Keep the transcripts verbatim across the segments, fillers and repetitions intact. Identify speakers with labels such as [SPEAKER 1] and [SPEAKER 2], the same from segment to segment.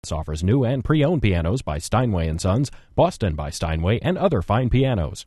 [SPEAKER 1] Offers new and pre-owned pianos by Steinway and Sons, Boston by Steinway, and other fine pianos.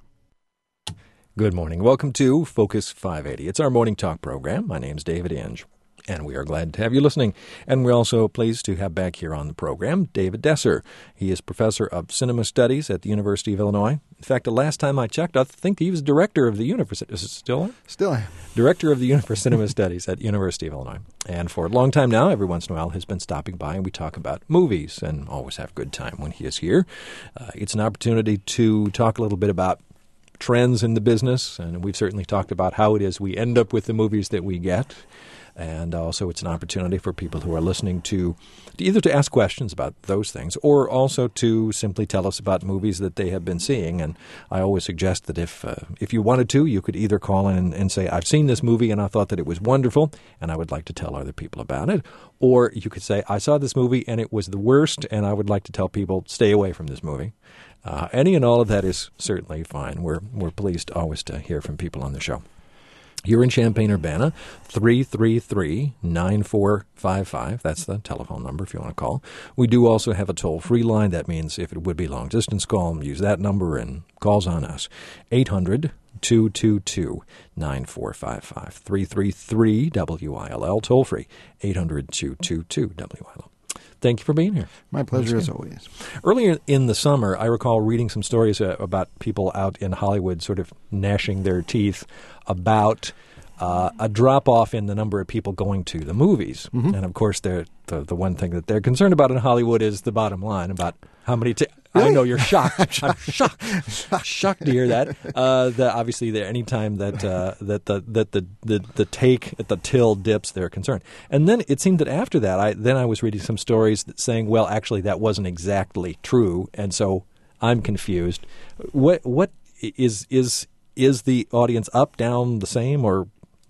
[SPEAKER 2] Good morning. Welcome to Focus five eighty. It's our morning talk program. My name's David Inge, and we are glad to have you listening. And we're also pleased to have back here on the program David Desser. He is professor of cinema studies at the University of Illinois. In fact, the last time I checked, I think he was director of the University. Is it still?
[SPEAKER 3] Still am.
[SPEAKER 2] Director of the Uni- for Cinema Studies at the University of Illinois. And for a long time now, every once in a while, has been stopping by and we talk about movies and always have a good time when he is here. Uh, it's an opportunity to talk a little bit about trends in the business, and we've certainly talked about how it is we end up with the movies that we get. And also it's an opportunity for people who are listening to, to either to ask questions about those things or also to simply tell us about movies that they have been seeing. And I always suggest that if uh, if you wanted to, you could either call in and, and say, I've seen this movie and I thought that it was wonderful and I would like to tell other people about it. Or you could say, I saw this movie and it was the worst and I would like to tell people, stay away from this movie. Uh, any and all of that is certainly fine. We're, we're pleased always to hear from people on the show. You're in Champaign-Urbana, three three three, nine four five five. That's the telephone number if you want to call. We do also have a toll-free line. That means if it would be long-distance call, use that number and calls on us. eight hundred, two two two, nine four five five. three three three, W I L L, toll-free, eight hundred, two two two, W I L L. Thank you for being here.
[SPEAKER 3] My pleasure as always.
[SPEAKER 2] Earlier in the summer, I recall reading some stories uh, about people out in Hollywood sort of gnashing their teeth about uh, a drop-off in the number of people going to the movies. Mm-hmm. And, of course, the, the one thing that they're concerned about in Hollywood is the bottom line, about how many t- – really? I know you're shocked. I'm shocked. shocked to hear that. Uh, the, obviously, the, any time that uh, that the that the, the, the take at the till dips, they're concerned. And then it seemed that after that, I then I was reading some stories that saying, well, actually, that wasn't exactly true, and so I'm confused. What what is is is the audience up, down, the same, or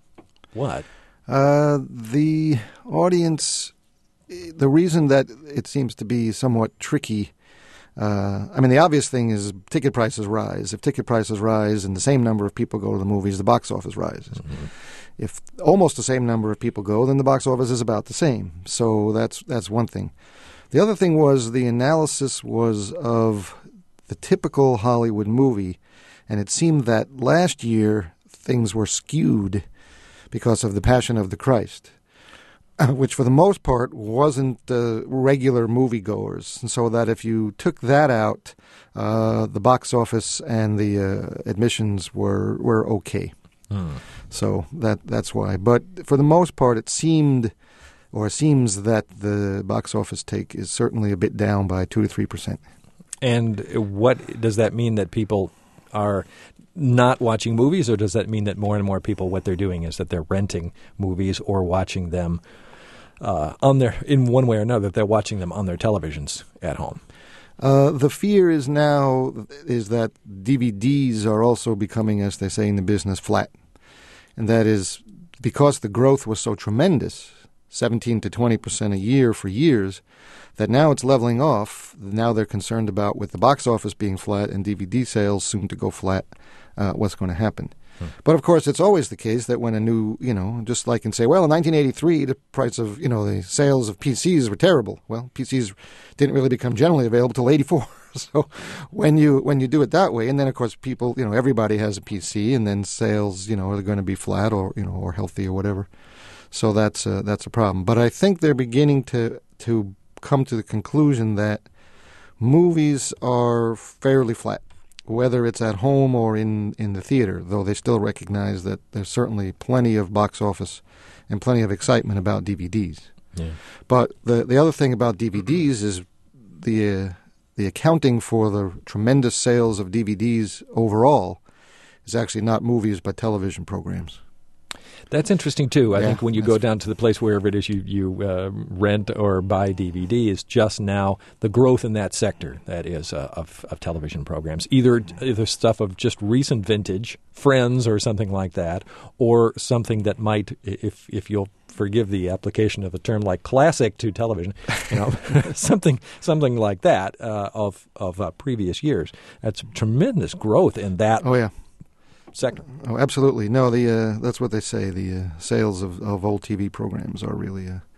[SPEAKER 2] what?
[SPEAKER 3] Uh, the audience, the reason that it seems to be somewhat tricky. Uh, I mean, the obvious thing is ticket prices rise. If ticket prices rise and the same number of people go to the movies, the box office rises. Mm-hmm. If almost the same number of people go, then the box office is about the same. So that's that's one thing. The other thing was the analysis was of the typical Hollywood movie, and it seemed that last year things were skewed because of the Passion of the Christ, which for the most part wasn't uh, regular moviegoers. And so that if you took that out, uh, the box office and the uh, admissions were were okay. Hmm. So that that's why. But for the most part, it seemed or seems that the box office take is certainly a bit down by two to three percent.
[SPEAKER 2] And what does that mean, that people are not watching movies, or does that mean that more and more people, what they're doing is that they're renting movies or watching them Uh, on their, in one way or another, they're watching them on their televisions at home?
[SPEAKER 3] Uh, the fear is now is that D V Ds are also becoming, as they say in the business, flat. And that is because the growth was so tremendous, seventeen to twenty percent a year for years, that now it's leveling off. Now they're concerned about, with the box office being flat and D V D sales soon to go flat, uh, what's going to happen. Hmm. But, of course, it's always the case that when a new, you know, just like in, say, well, in nineteen eighty-three, the price of, you know, the sales of P Cs were terrible. Well, P Cs didn't really become generally available till eighty-four. So when you when you do it that way, and then, of course, people, you know, everybody has a P C, and then sales, you know, are going to be flat or, you know, or healthy or whatever. So that's a, that's a problem. But I think they're beginning to to come to the conclusion that movies are fairly flat, whether it's at home or in, in the theater, though they still recognize that there's certainly plenty of box office and plenty of excitement about D V Ds. Yeah. But the the other thing about D V Ds is the uh, the accounting for the tremendous sales of D V Ds overall is actually not movies but television programs.
[SPEAKER 2] That's interesting, too. I
[SPEAKER 3] yeah,
[SPEAKER 2] think when you go down to the place wherever it is you, you uh, rent or buy D V D is just now the growth in that sector, that is, uh, of, of television programs. Either, either stuff of just recent vintage, Friends or something like that, or something that might, if if you'll forgive the application of a term like classic to television, you know, something something like that uh, of, of uh, previous years. That's tremendous growth in that.
[SPEAKER 3] Oh, yeah.
[SPEAKER 2] Sector.
[SPEAKER 3] Oh, absolutely. No, the uh, that's what they say. The uh, sales of, of old T V programs are really uh,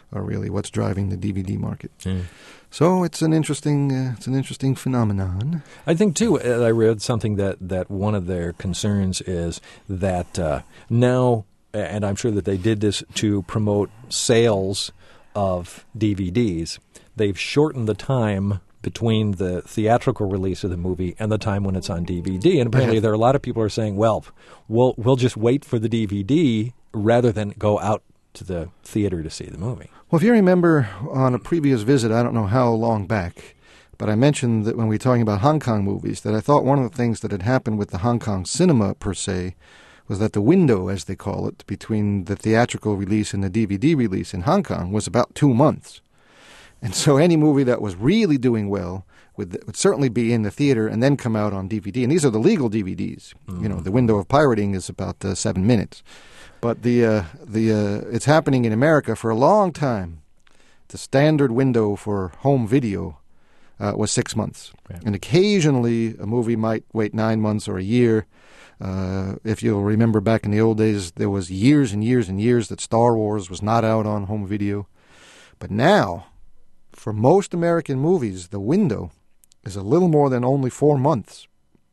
[SPEAKER 3] are really what's driving the D V D market.
[SPEAKER 2] Mm.
[SPEAKER 3] So it's an interesting uh, it's an interesting phenomenon.
[SPEAKER 2] I think, too, I read something that, that one of their concerns is that uh, now, and I'm sure that they did this to promote sales of D V Ds, they've shortened the time between the theatrical release of the movie and the time when it's on D V D. And apparently
[SPEAKER 3] Yeah.
[SPEAKER 2] there are a lot of people who are saying, well, we'll we'll just wait for the D V D rather than go out to the theater to see the movie.
[SPEAKER 3] Well, if you remember on a previous visit, I don't know how long back, but I mentioned that when we were talking about Hong Kong movies, that I thought one of the things that had happened with the Hong Kong cinema per se was that the window, as they call it, between the theatrical release and the D V D release in Hong Kong was about two months. And so any movie that was really doing well would, would certainly be in the theater and then come out on D V D. And these are the legal D V Ds. Mm-hmm. You know, the window of pirating is about uh, seven minutes. But the uh, the uh, it's happening in America for a long time. The standard window for home video uh, was six months. Yeah. And occasionally a movie might wait nine months or a year. Uh, if you'll remember back in the old days, there was years and years and years that Star Wars was not out on home video. But now, for most American movies, the window is a little more than only four months.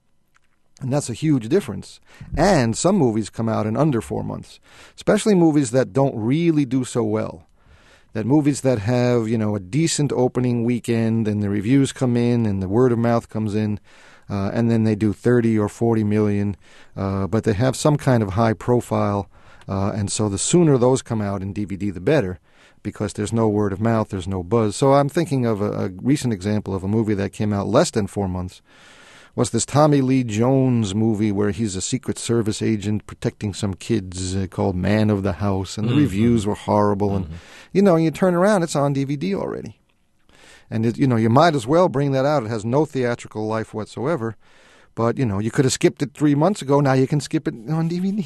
[SPEAKER 3] And that's a huge difference. And some movies come out in under four months, especially movies that don't really do so well. That movies that have, you know, a decent opening weekend and the reviews come in and the word of mouth comes in, uh, and then they do thirty or forty million, uh, but they have some kind of high profile, uh, and so the sooner those come out in D V D, the better, because there's no word of mouth, there's no buzz. So I'm thinking of a, a recent example of a movie that came out less than four months, was this Tommy Lee Jones movie where he's a Secret Service agent protecting some kids uh, called Man of the House, and the mm-hmm. reviews were horrible. Mm-hmm. And, you know, you turn around, it's on D V D already. And, it, you know, you might as well bring that out. It has no theatrical life whatsoever. But, you know, you could have skipped it three months ago. Now you can skip it on D V D.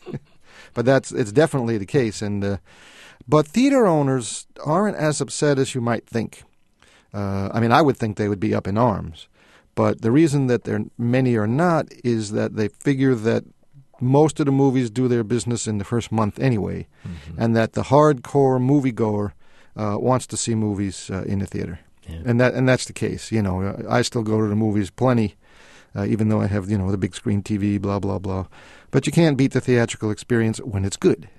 [SPEAKER 3] But that's it's definitely the case. And uh, But theater owners aren't as upset as you might think. Uh, I mean, I would think they would be up in arms. But the reason that there many are not is that they figure that most of the movies do their business in the first month anyway, mm-hmm. and that the hardcore moviegoer uh, wants to see movies uh, in the theater. Yeah. And that and that's the case. You know, I still go to the movies plenty, uh, even though I have, you know, the big screen T V, blah, blah, blah. But you can't beat the theatrical experience when it's good.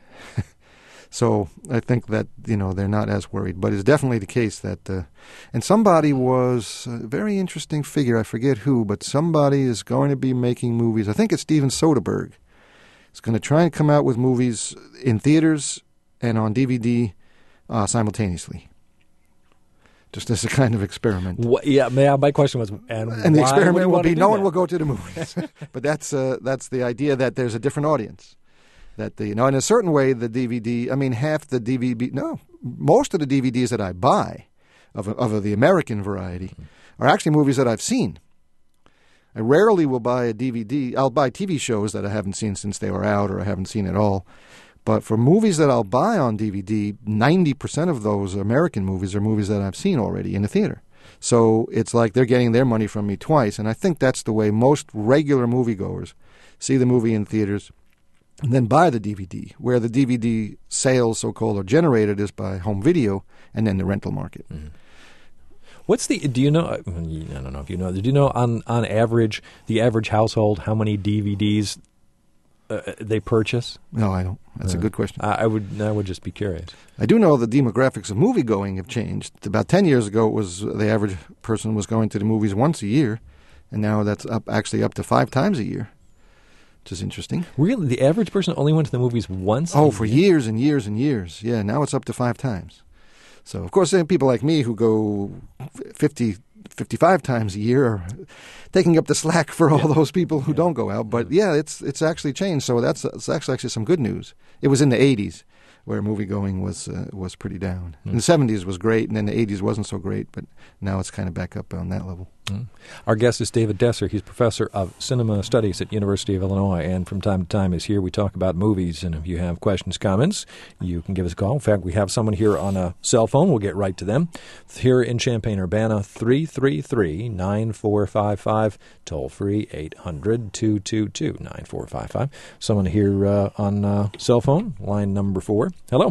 [SPEAKER 3] So I think that, you know, they're not as worried. But it's definitely the case that, uh, and somebody was a very interesting figure, I forget who, but somebody is going to be making movies. I think it's Steven Soderbergh. He's going to try and come out with movies in theaters and on D V D uh, simultaneously. Just as a kind of experiment.
[SPEAKER 2] What, yeah, my question was, and,
[SPEAKER 3] and the experiment will be no
[SPEAKER 2] that?
[SPEAKER 3] one will go to the movies. But that's uh, that's the idea that there's a different audience. That the, you know, in a certain way, the D V D, I mean, half the D V D, no, most of the D V Ds that I buy of, of the American variety are actually movies that I've seen. I rarely will buy a D V D. I'll buy T V shows that I haven't seen since they were out or I haven't seen at all. But for movies that I'll buy on D V D, ninety percent of those American movies are movies that I've seen already in the theater. So it's like they're getting their money from me twice. And I think that's the way most regular moviegoers see the movie in theaters and then buy the D V D, where the D V D sales, so-called, are generated is by home video and then the rental market.
[SPEAKER 2] Mm-hmm. What's the, do you know, I don't know if you know, do you know on, on average, the average household, how many D V Ds uh, they purchase?
[SPEAKER 3] No, I don't. That's uh, a good question.
[SPEAKER 2] I, I would I would just be curious.
[SPEAKER 3] I do know the demographics of movie-going have changed. About ten years ago, it was the average person was going to the movies once a year, and now that's up actually up to five times a year, which is interesting.
[SPEAKER 2] Really? The average person only went to the movies once
[SPEAKER 3] Oh,
[SPEAKER 2] a
[SPEAKER 3] for
[SPEAKER 2] year?
[SPEAKER 3] years and years and years. Yeah, now it's up to five times. So, of course, then people like me who go fifty, fifty-five times a year are taking up the slack for all yeah. those people who yeah. don't go out. But, yeah, it's it's actually changed. So that's, that's actually, actually some good news. It was in the eighties where movie-going was uh, was pretty down. Mm. In the seventies was great, and then the eighties wasn't so great. But now it's kind of back up on that level.
[SPEAKER 2] Mm. Our guest is David Desser. He's professor of cinema studies at University of Illinois, and from time to time is here. We talk about movies, and if you have questions, comments, you can give us a call. In fact, we have someone here on a cell phone. We'll get right to them. Here in Champaign-Urbana, three three three, nine four five five, toll free eight hundred, two two two, nine four five five. Someone here uh, on uh, cell phone, line number four. Hello.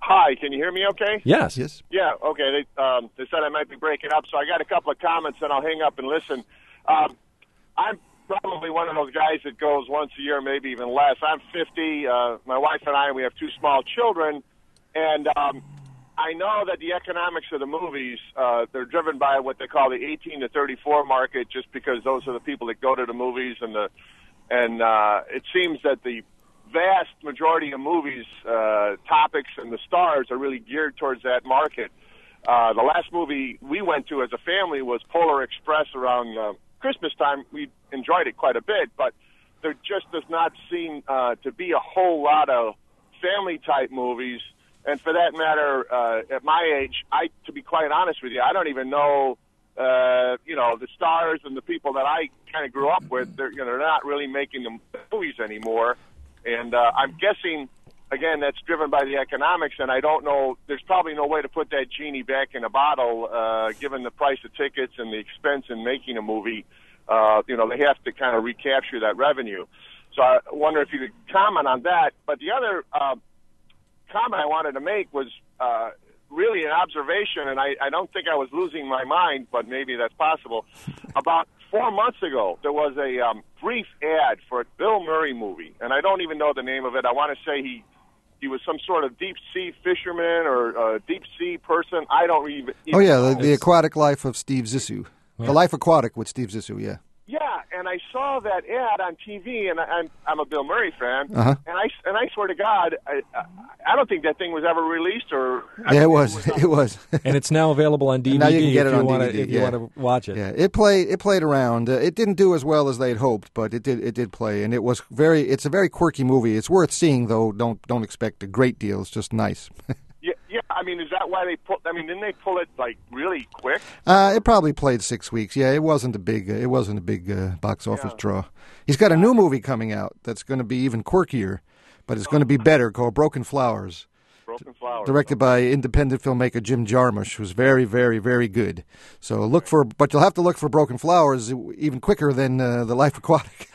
[SPEAKER 4] Hi, can you hear me okay?
[SPEAKER 2] Yes.
[SPEAKER 3] Yes.
[SPEAKER 4] Yeah, okay. They, um, they said I might be breaking up, so I got a couple of comments, and I'll hang up and listen. Um, I'm probably one of those guys that goes once a year, maybe even less. I'm fifty. Uh, my wife and I, we have two small children, and um, I know that the economics of the movies, uh, they're driven by what they call the eighteen to thirty-four market, just because those are the people that go to the movies, and the and uh, it seems that the vast majority of movies, uh, topics, and the stars are really geared towards that market. Uh, the last movie we went to as a family was Polar Express around uh, Christmas time. We enjoyed it quite a bit, but there just does not seem uh, to be a whole lot of family-type movies. And for that matter, uh, at my age, I, to be quite honest with you, I don't even know, uh, you know, the stars and the people that I kind of grew up with. They're, you know, they're not really making the movies anymore. And uh, I'm guessing, again, that's driven by the economics, and I don't know, there's probably no way to put that genie back in a bottle, uh, given the price of tickets and the expense in making a movie. Uh, you know, they have to kind of recapture that revenue. So I wonder if you could comment on that. But the other uh, comment I wanted to make was uh, really an observation, and I, I don't think I was losing my mind, but maybe that's possible. About four months ago, there was a um, brief ad for a Bill Murray movie, and I don't even know the name of it. I want to say he he was some sort of deep-sea fisherman or uh, deep-sea person. I don't even, even
[SPEAKER 3] Oh, yeah,
[SPEAKER 4] know.
[SPEAKER 3] the, the Aquatic Life of Steve Zissou.
[SPEAKER 2] Yeah.
[SPEAKER 3] The Life Aquatic with Steve Zissou, yeah.
[SPEAKER 4] Yeah, and I saw that ad on T V, and I, I'm I'm a Bill Murray fan,
[SPEAKER 3] Uh-huh.
[SPEAKER 4] and I and I swear to God, I I don't think that thing was ever released, or I
[SPEAKER 3] Yeah, it
[SPEAKER 4] think
[SPEAKER 3] was. It was.
[SPEAKER 2] And it's now available on D V D
[SPEAKER 3] now you can get
[SPEAKER 2] if
[SPEAKER 3] it
[SPEAKER 2] you
[SPEAKER 3] on
[SPEAKER 2] want
[SPEAKER 3] D V D,
[SPEAKER 2] to if you
[SPEAKER 3] yeah.
[SPEAKER 2] want to watch it.
[SPEAKER 3] Yeah, it played. It played around. Uh, it didn't do as well as they'd hoped, but it did. It did play, and it was very. It's a very quirky movie. It's worth seeing, though. Don't don't expect a great deal. It's just nice.
[SPEAKER 4] yeah, yeah. I mean, is that why they pull? I mean, didn't they pull it like really quick?
[SPEAKER 3] Uh, it probably played six weeks. Yeah, it wasn't a big. Uh, it wasn't a big uh, box office
[SPEAKER 4] Yeah.
[SPEAKER 3] draw. He's got a new movie coming out that's going to be even quirkier, but it's going to be better, called Broken Flowers,
[SPEAKER 4] Broken Flowers.
[SPEAKER 3] directed by independent filmmaker Jim Jarmusch, who's very, very, very good. So look for, but you'll have to look for Broken Flowers even quicker than uh, The Life Aquatic.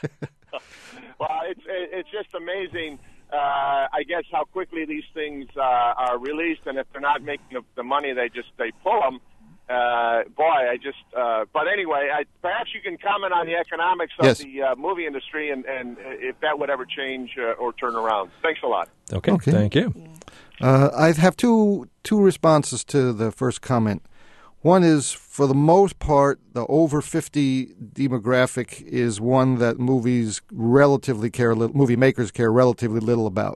[SPEAKER 4] Well, it's it's just amazing. Uh, I guess how quickly these things uh, are released, and if they're not making the, the money, they just they pull them. Uh, boy, I just. Uh, but anyway, I, perhaps you can comment on the economics of
[SPEAKER 3] Yes.
[SPEAKER 4] the uh, movie industry, and, and if that would ever change uh, or turn around. Thanks a lot.
[SPEAKER 2] Okay,
[SPEAKER 3] Okay.
[SPEAKER 2] thank you.
[SPEAKER 3] Uh, I have two two responses to the first comment. One is, for the most part, the over fifty demographic is one that movies relatively care, little, movie makers care relatively little about.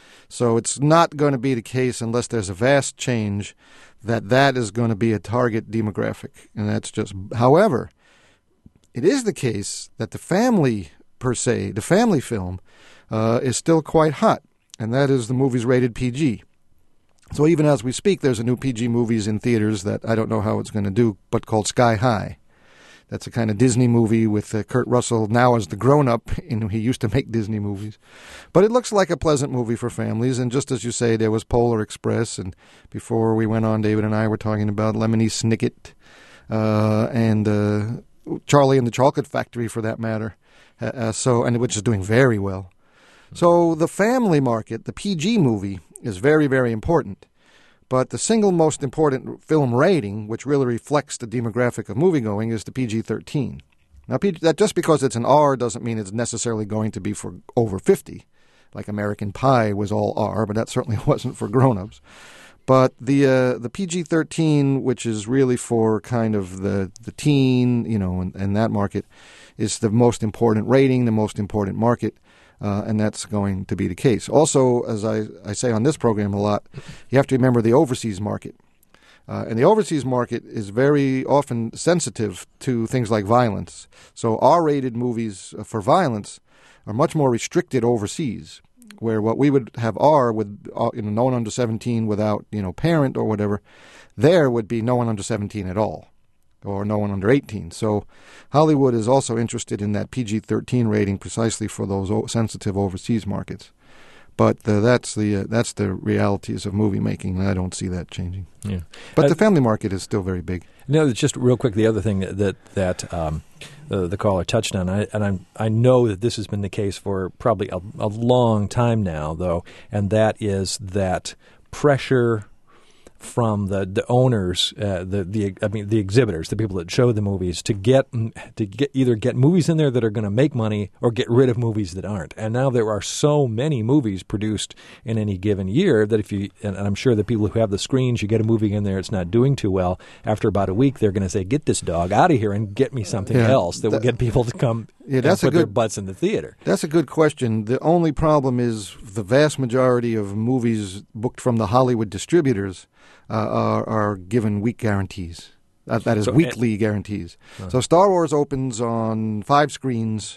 [SPEAKER 3] So it's not going to be the case unless there's a vast change that that is going to be a target demographic, and that's just. However, it is the case that the family per se, the family film, uh, is still quite hot, and that is the movies rated P G. So even as we speak, there's a new P G movies in theaters that I don't know how it's going to do, but called Sky High. That's a kind of Disney movie with uh, Kurt Russell now as the grown-up. You know, he used to make Disney movies. But it looks like a pleasant movie for families. And just as you say, there was Polar Express. And before we went on, David and I were talking about Lemony Snicket uh, and uh, Charlie and the Chocolate Factory, for that matter. Uh, uh, so, and which is doing very well. So the family market, the P G movie, is very, very important. But the single most important film rating, which really reflects the demographic of moviegoing, is the P G thirteen. Now, P G, that just because it's an R doesn't mean it's necessarily going to be for over fifty. Like American Pie was all R, but that certainly wasn't for grown-ups. But the uh, the P G thirteen, which is really for kind of the, the teen, you know, and, and that market, is the most important rating, the most important market. Uh, and that's going to be the case. Also, as I, I say on this program a lot, you have to remember the overseas market. Uh, and the overseas market is very often sensitive to things like violence. So R-rated movies for violence are much more restricted overseas, where what we would have R with uh, you know, no one under seventeen without you know parent or whatever, there would be no one under seventeen at all, or no one under eighteen. So Hollywood is also interested in that P G thirteen rating precisely for those o- sensitive overseas markets. But uh, that's the uh, that's the realities of movie making, and I don't see that changing.
[SPEAKER 2] Yeah.
[SPEAKER 3] But
[SPEAKER 2] Uh,
[SPEAKER 3] the family market is still very big.
[SPEAKER 2] No, just real quick, the other thing that that, that um, the, the caller touched on, I, and I'm, I know that this has been the case for probably a, a long time now, though, and that is that pressure from the the owners, uh, the the I mean the exhibitors, the people that show the movies, to get to get either get movies in there that are going to make money or get rid of movies that aren't. And now there are so many movies produced in any given year that if you, and I'm sure the people who have the screens, you get a movie in there, it's not doing too well. After about a week, they're going to say, "Get this dog out of here and get me something
[SPEAKER 3] yeah,
[SPEAKER 2] else that, that will get people to come
[SPEAKER 3] yeah, that's
[SPEAKER 2] and put
[SPEAKER 3] a good,
[SPEAKER 2] their butts in the theater."
[SPEAKER 3] That's a good question. The only problem is the vast majority of movies booked from the Hollywood distributors Uh, are, are given week guarantees. That, that is
[SPEAKER 2] so,
[SPEAKER 3] weekly guarantees. Uh-huh. So Star Wars opens on five screens.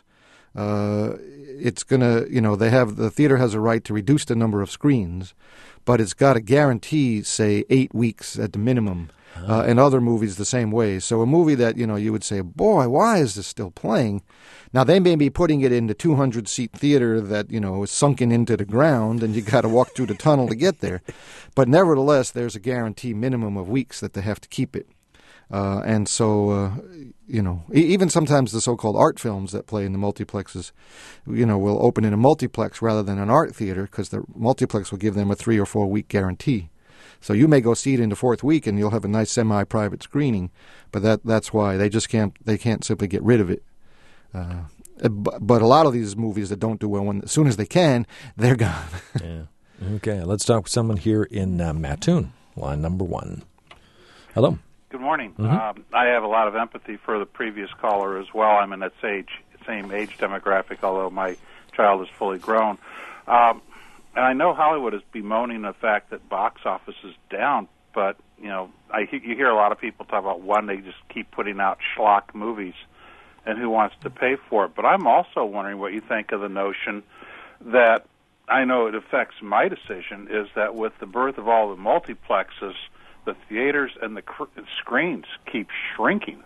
[SPEAKER 3] Uh, it's gonna, you know, they have the theater has a right to reduce the number of screens, but it's got to guarantee, say, eight weeks at the minimum. Uh-huh. Uh, and other movies the same way. So a movie that, you know, you would say, boy, why is this still playing? Now, they may be putting it in the two hundred seat theater that, you know, is sunken into the ground and you got to walk through the tunnel to get there. But nevertheless, there's a guarantee minimum of weeks that they have to keep it. Uh, and so, uh, you know, e- even sometimes the so-called art films that play in the multiplexes, you know, will open in a multiplex rather than an art theater because the multiplex will give them a three or four week guarantee. So you may go see it in the fourth week, and you'll have a nice semi-private screening, but that that's why they just can't they can't simply get rid of it. Uh, but, but a lot of these movies that don't do well, when as soon as they can, they're gone.
[SPEAKER 2] Yeah. Okay. Let's talk with someone here in uh, Mattoon, line number one. Hello.
[SPEAKER 5] Good morning.
[SPEAKER 2] Mm-hmm.
[SPEAKER 5] Um, I have a lot of empathy for the previous caller as well. I'm in that age, same age demographic, although my child is fully grown. Um, And I know Hollywood is bemoaning the fact that box office is down, but, you know, I you hear a lot of people talk about, one, they just keep putting out schlock movies, and who wants to pay for it. But I'm also wondering what you think of the notion that, I know it affects my decision, is that with the birth of all the multiplexes, the theaters and the cr- screens keep shrinking.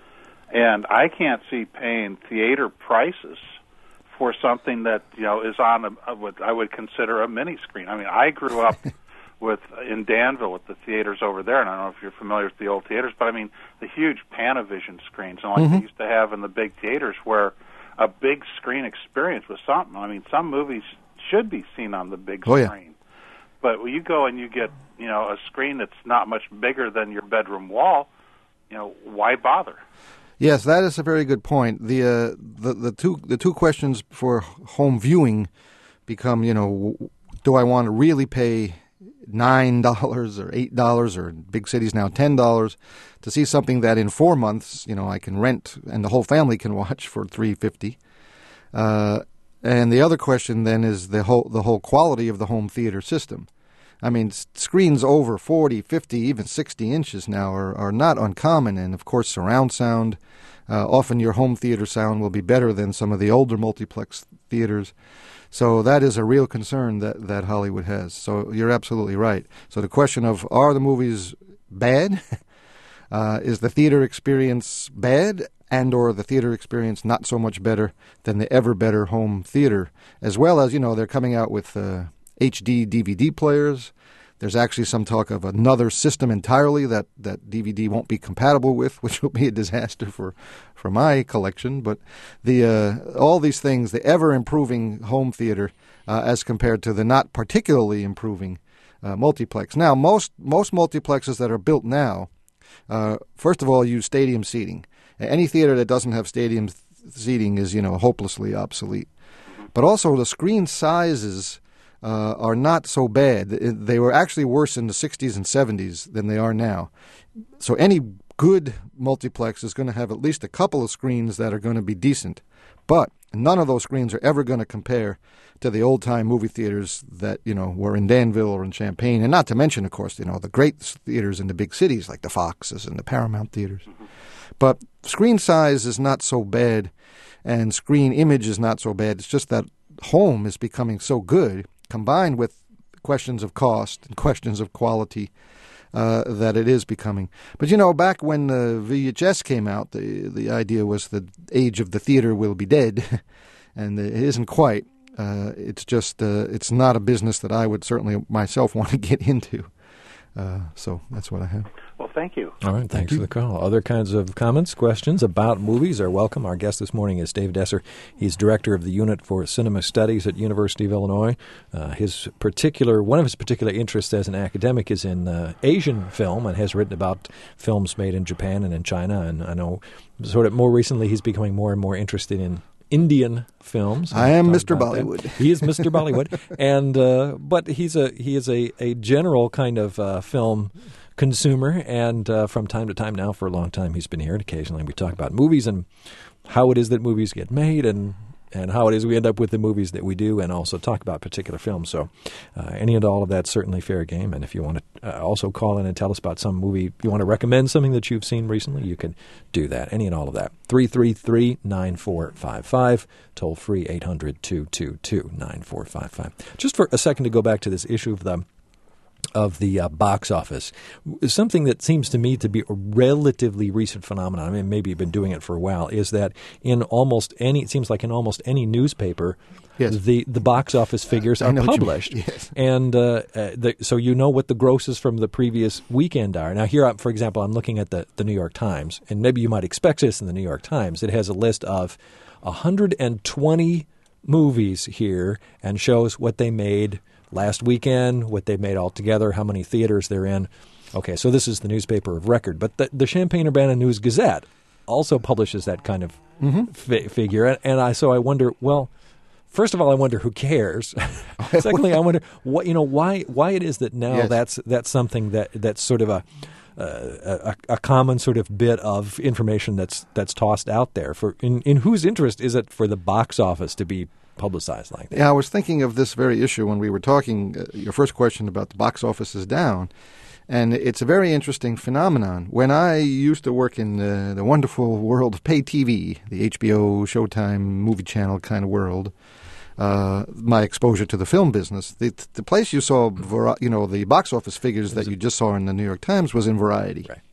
[SPEAKER 5] And I can't see paying theater prices for something that, you know, is on a, what I would consider a mini screen. I mean, I grew up with in Danville with the theaters over there, and I don't know if you're familiar with the old theaters, but I mean the huge Panavision screens, and like
[SPEAKER 3] mm-hmm.
[SPEAKER 5] they used to have in the big theaters, where a big screen experience was something. I mean, some movies should be seen on the big
[SPEAKER 3] oh,
[SPEAKER 5] screen, yeah. But when you go and you get, you know, a screen that's not much bigger than your bedroom wall, you know, why bother?
[SPEAKER 3] Yes, that is a very good point. The uh, the the two the two questions for home viewing become, you know, do I want to really pay nine dollars or eight dollars, or in big cities now ten dollars, to see something that in four months, you know, I can rent and the whole family can watch for three fifty. Uh, and the other question then is the whole the whole quality of the home theater system. I mean, screens over forty, fifty, even sixty inches now are, are not uncommon. And, of course, surround sound. Uh, often your home theater sound will be better than some of the older multiplex theaters. So that is a real concern that, that Hollywood has. So you're absolutely right. So the question of, are the movies bad? uh, is the theater experience bad? And or the theater experience not so much better than the ever better home theater? As well as, you know, they're coming out with Uh, H D D V D players. There's actually some talk of another system entirely that, that D V D won't be compatible with, which will be a disaster for, for my collection. But the uh, all these things, the ever-improving home theater uh, as compared to the not particularly improving uh, multiplex. Now, most, most multiplexes that are built now, uh, first of all, use stadium seating. Any theater that doesn't have stadium th- seating is, you know, hopelessly obsolete. But also the screen sizes Uh, are not so bad. They were actually worse in the sixties and seventies than they are now. So any good multiplex is going to have at least a couple of screens that are going to be decent. But none of those screens are ever going to compare to the old-time movie theaters that, you know, were in Danville or in Champaign. And not to mention, of course, you know, the great theaters in the big cities like the Foxes and the Paramount theaters. Mm-hmm. But screen size is not so bad, and screen image is not so bad. It's just that home is becoming so good, combined with questions of cost and questions of quality, uh, that it is becoming. But, you know, back when the V H S came out, the the idea was the age of the theater will be dead, and it isn't quite. Uh, it's just, uh, it's not a business that I would certainly myself want to get into. Uh, so that's what I have.
[SPEAKER 5] Well, Thank you.
[SPEAKER 2] All right, thanks for the call. Other kinds of comments, questions about movies are welcome. Our guest this morning is Dave Desser. He's director of the Unit for Cinema Studies at University of Illinois. Uh, his particular, one of his particular interests as an academic is in uh, Asian film, and has written about films made in Japan and in China. And I know, sort of more recently, he's becoming more and more interested in Indian films.
[SPEAKER 3] I am Mister Bollywood.
[SPEAKER 2] That. He is Mister Bollywood, and uh, but he's a he is a, a general kind of uh, film consumer, and uh, from time to time now, for a long time, he's been here, and occasionally we talk about movies and how it is that movies get made, and and how it is we end up with the movies that we do, and also talk about particular films. So uh, any and all of that's certainly fair game. And if you want to uh, also call in and tell us about some movie, you want to recommend something that you've seen recently, you can do that. Any and all of that. three three three, nine four five five, toll free eight hundred, two two two, nine four five five. Just for a second to go back to this issue of the of the uh, box office, something that seems to me to be a relatively recent phenomenon, I mean, maybe you've been doing it for a while, is that in almost any, it seems like in almost any newspaper, yes. the, the box office figures are published.
[SPEAKER 3] Yes.
[SPEAKER 2] And uh, uh, the, so you know what the grosses from the previous weekend are. Now here, for example, I'm looking at the, the New York Times, and maybe you might expect this in the New York Times. It has a list of one hundred twenty movies here and shows what they made last weekend, what they made altogether, how many theaters they're in. Okay, so this is the newspaper of record. But the, the Champaign-Urbana News-Gazette also publishes that kind of mm-hmm. fi- figure. And, and I so I wonder, well, first of all, I wonder who cares. Secondly, I wonder what you know why why it is that now yes. that's that's something that that's sort of a, uh, a a common sort of bit of information that's that's tossed out there. For in, in whose interest is it for the box office to be publicized like that?
[SPEAKER 3] Yeah, I was thinking of this very issue when we were talking, uh, your first question about the box office is down, and it's a very interesting phenomenon. When I used to work in uh, the wonderful world of pay T V, the H B O, Showtime, movie channel kind of world, uh, my exposure to the film business, the, the place you saw, you know, the box office figures that you just saw in the New York Times was in Variety.
[SPEAKER 2] Right.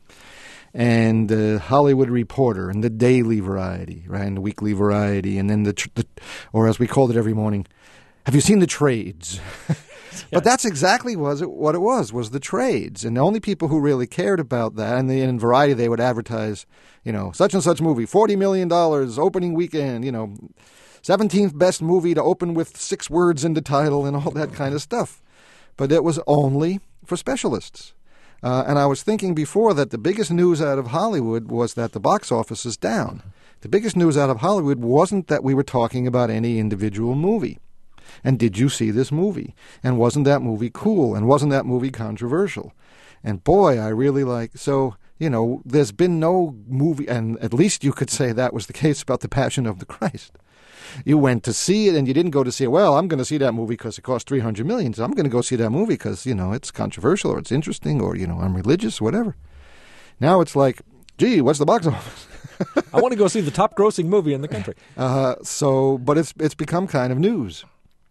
[SPEAKER 3] And the Hollywood Reporter, and the Daily Variety, right, and the Weekly Variety, and then the, tr- the or as we called it every morning, have you seen the trades? Yes. But that's exactly was it, what it was, was the trades. And the only people who really cared about that, and the, in Variety they would advertise, you know, such and such movie, forty million dollars, opening weekend, you know, seventeenth best movie to open with six words in the title and all that kind of stuff. But it was only for specialists. Uh, and I was thinking before that the biggest news out of Hollywood was that the box office is down. The biggest news out of Hollywood wasn't that we were talking about any individual movie. And did you see this movie? And wasn't that movie cool? And wasn't that movie controversial? And boy, I really like, so, you know, there's been no movie, and at least you could say that was the case about The Passion of the Christ. You went to see it, and you didn't go to see it, well, I'm going to see that movie because it cost three hundred million dollars. So I'm going to go see that movie because, you know, it's controversial or it's interesting or, you know, I'm religious, whatever. Now it's like, gee, what's the box office?
[SPEAKER 2] I want to go see the top grossing movie in the country.
[SPEAKER 3] Uh, so, but it's it's become kind of news.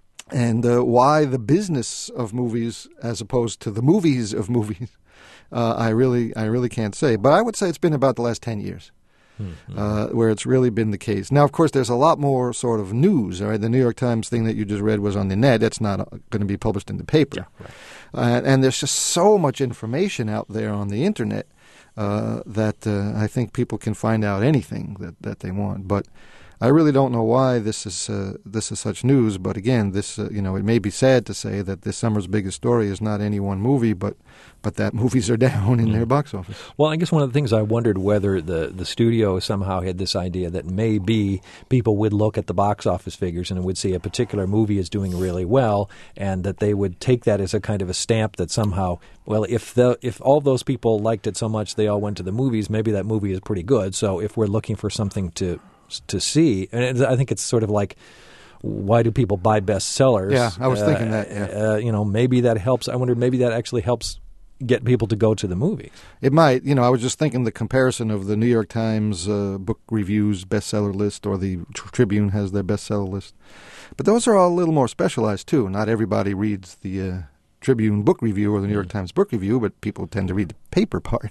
[SPEAKER 3] And uh, why the business of movies as opposed to the movies of movies, uh, I really I really can't say. But I would say it's been about the last ten years. Mm-hmm. Uh, where it's really been the case. Now, of course, there's a lot more sort of news. All right, the New York Times thing that you just read was on the net. It's not going to be published in the paper.
[SPEAKER 2] Yeah, right.
[SPEAKER 3] uh, and there's just so much information out there on the internet uh, that uh, I think people can find out anything that, that they want. But I really don't know why this is uh, this is such news. But again, this uh, you know, it may be sad to say that this summer's biggest story is not any one movie, but but that movies are down in mm. their box office.
[SPEAKER 2] Well, I guess one of the things I wondered whether the, the studio somehow had this idea that maybe people would look at the box office figures and would see a particular movie is doing really well, and that they would take that as a kind of a stamp that somehow, well, if the if all those people liked it so much they all went to the movies, maybe that movie is pretty good. So if we're looking for something to to see, and I think it's sort of like, why do people buy bestsellers?
[SPEAKER 3] Yeah, I was
[SPEAKER 2] uh,
[SPEAKER 3] thinking that. Yeah.
[SPEAKER 2] Uh, you know, maybe that helps. I wonder, maybe that actually helps get people to go to the movies.
[SPEAKER 3] It might. You know, I was just thinking the comparison of the New York Times uh, book reviews bestseller list, or the Tribune has their bestseller list. But those are all a little more specialized, too. Not everybody reads the uh, Tribune book review or the New York Times book review, but people tend to read the paper part.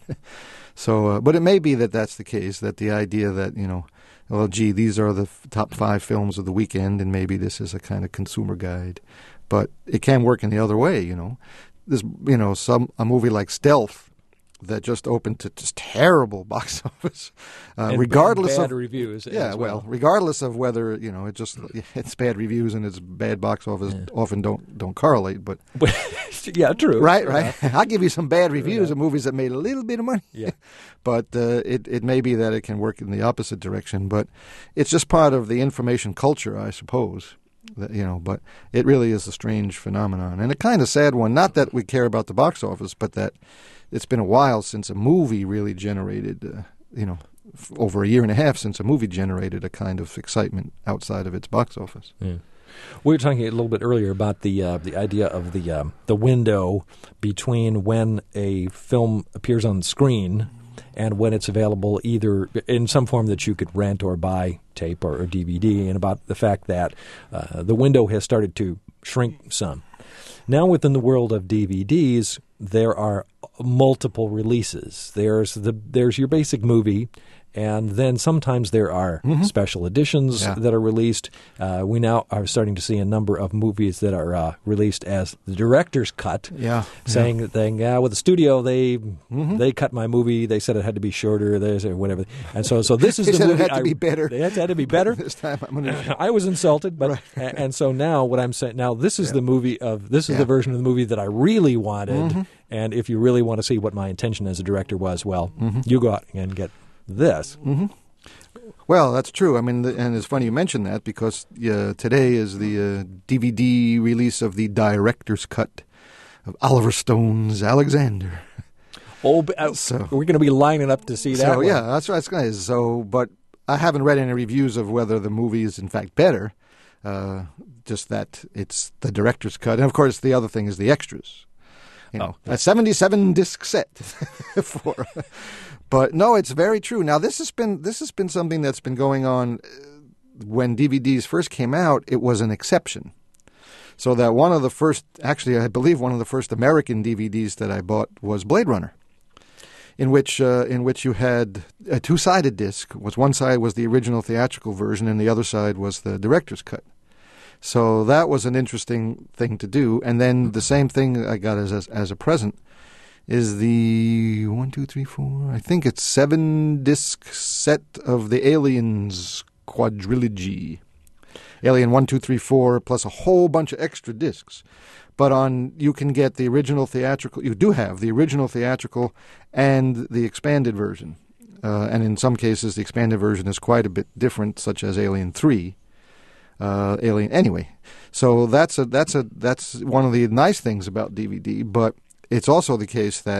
[SPEAKER 3] so, uh, but it may be that that's the case, that the idea that, you know, well, gee, these are the f- top five films of the weekend, and maybe this is a kind of consumer guide. But it can work in the other way, you know. This, you know, some a movie like Stealth that just opened to just terrible box office, uh,
[SPEAKER 2] and,
[SPEAKER 3] regardless
[SPEAKER 2] and bad
[SPEAKER 3] of
[SPEAKER 2] reviews.
[SPEAKER 3] Yeah,
[SPEAKER 2] as
[SPEAKER 3] well.
[SPEAKER 2] well,
[SPEAKER 3] regardless of whether you know it just it's bad reviews and it's bad box office
[SPEAKER 2] Yeah.
[SPEAKER 3] often don't don't correlate. But
[SPEAKER 2] yeah, true.
[SPEAKER 3] right, right. I'll give you some bad reviews
[SPEAKER 2] enough.
[SPEAKER 3] of movies that made a little bit of money.
[SPEAKER 2] Yeah.
[SPEAKER 3] But uh, it it may be that it can work in the opposite direction. But it's just part of the information culture, I suppose. That, you know, but it really is a strange phenomenon and a kind of sad one. Not that we care about the box office, but that it's been a while since a movie really generated, uh, you know, f- over a year and a half since a movie generated a kind of excitement outside of its box office.
[SPEAKER 2] Yeah. We were talking a little bit earlier about the uh, the idea of the um, the window between when a film appears on the screen and when it's available either in some form that you could rent or buy, tape or, or D V D, and about the fact that uh, the window has started to shrink some. Now within the world of D V Ds, there are multiple releases. There's the there's your basic movie, and then sometimes there are
[SPEAKER 3] Mm-hmm.
[SPEAKER 2] special editions
[SPEAKER 3] Yeah.
[SPEAKER 2] that are released. Uh, we now are starting to see a number of movies that are uh, released as the director's cut,
[SPEAKER 3] Yeah.
[SPEAKER 2] saying that thing, yeah, with the studio, they
[SPEAKER 3] Mm-hmm.
[SPEAKER 2] they cut my movie. They said it had to be shorter, there's or whatever. And so, so this is
[SPEAKER 3] They
[SPEAKER 2] the
[SPEAKER 3] said it
[SPEAKER 2] movie.
[SPEAKER 3] had to
[SPEAKER 2] I-
[SPEAKER 3] be better.
[SPEAKER 2] It had to be better.
[SPEAKER 3] This time I'm gonna.
[SPEAKER 2] I was insulted, but a- and so now what I'm saying now this is the movie of this is
[SPEAKER 3] Yeah.
[SPEAKER 2] the version of the movie that I really wanted. And if you really want to see what my intention as a director was, well, you go out and get this.
[SPEAKER 3] Well, that's true. I mean, the, and it's funny you mention that because uh, today is the uh, D V D release of the director's cut of Oliver Stone's Alexander.
[SPEAKER 2] Oh, but, uh,
[SPEAKER 3] So-
[SPEAKER 2] we're going to be lining up to see that.
[SPEAKER 3] So
[SPEAKER 2] one.
[SPEAKER 3] yeah, that's right. Guys. So, but I haven't read any reviews of whether the movie is in fact better. Uh, just that it's the director's cut, and of course the other thing is the extras. You know,
[SPEAKER 2] Oh,
[SPEAKER 3] a seventy-seven disc set for. But no, it's very true. Now this has been this has been something that's been going on uh, when D V Ds first came out. It was an exception. So that one of the first, actually, I believe one of the first American D V Ds that I bought was Blade Runner, in which uh, in which you had a two-sided disc. Was one side was the original theatrical version, and the other side was the director's cut. So that was an interesting thing to do. And then the same thing I got as as, as a present is the one, two, three, four. I think it's seven disc set of the Aliens quadrilogy. Alien one, two, three, four, plus a whole bunch of extra discs. But on you can get the original theatrical. You do have the original theatrical and the expanded version. Uh, and in some cases, the expanded version is quite a bit different, such as Alien three. Uh, Alien anyway. So that's a that's a that's one of the nice things about D V D. But it's also the case that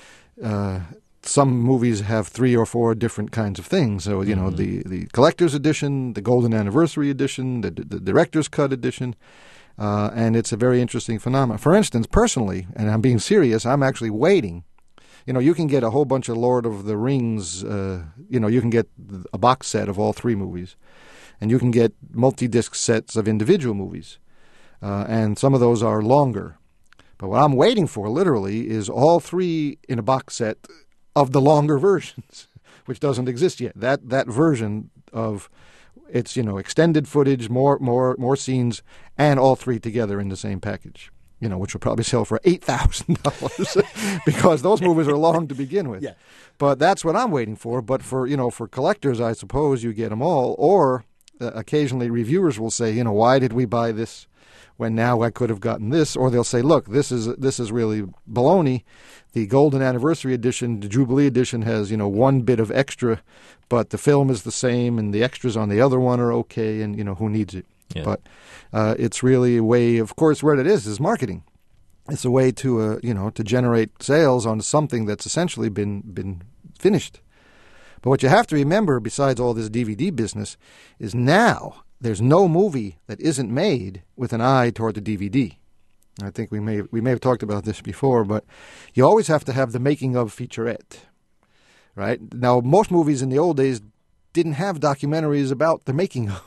[SPEAKER 3] uh, some movies have three or four different kinds of things. So you know the the collector's edition, the golden anniversary edition, the the director's cut edition. Uh, and it's a very interesting phenomenon. For instance, personally, and I'm being serious, I'm actually waiting. You know, you can get a whole bunch of Lord of the Rings. Uh, you know, you can get a box set of all three movies, and you can get multi-disc sets of individual movies, uh, and some of those are longer. But what I'm waiting for, literally, is all three in a box set of the longer versions, which doesn't exist yet. That that version of it's you know extended footage, more more more scenes, and all three together in the same package. You know, which will probably sell for eight thousand dollars because those movies are long to begin with.
[SPEAKER 2] Yeah.
[SPEAKER 3] But that's what I'm waiting for. But for you know, for collectors, I suppose you get them all. Or uh, occasionally, reviewers will say, you know, why did we buy this when now I could have gotten this? Or they'll say, look, this is this is really baloney. The Golden Anniversary Edition, the Jubilee Edition, has you know one bit of extra, but the film is the same, and the extras on the other one are okay. And you know, who needs it?
[SPEAKER 2] Yeah.
[SPEAKER 3] But uh, it's really a way, of course, what it is is marketing. It's a way to, uh, you know, to generate sales on something that's essentially been been finished. But what you have to remember, besides all this D V D business, is now there's no movie that isn't made with an eye toward the D V D. I think we may we may have talked about this before, but you always have to have the making of featurette, right? Now, most movies in the old days didn't have documentaries about the making of.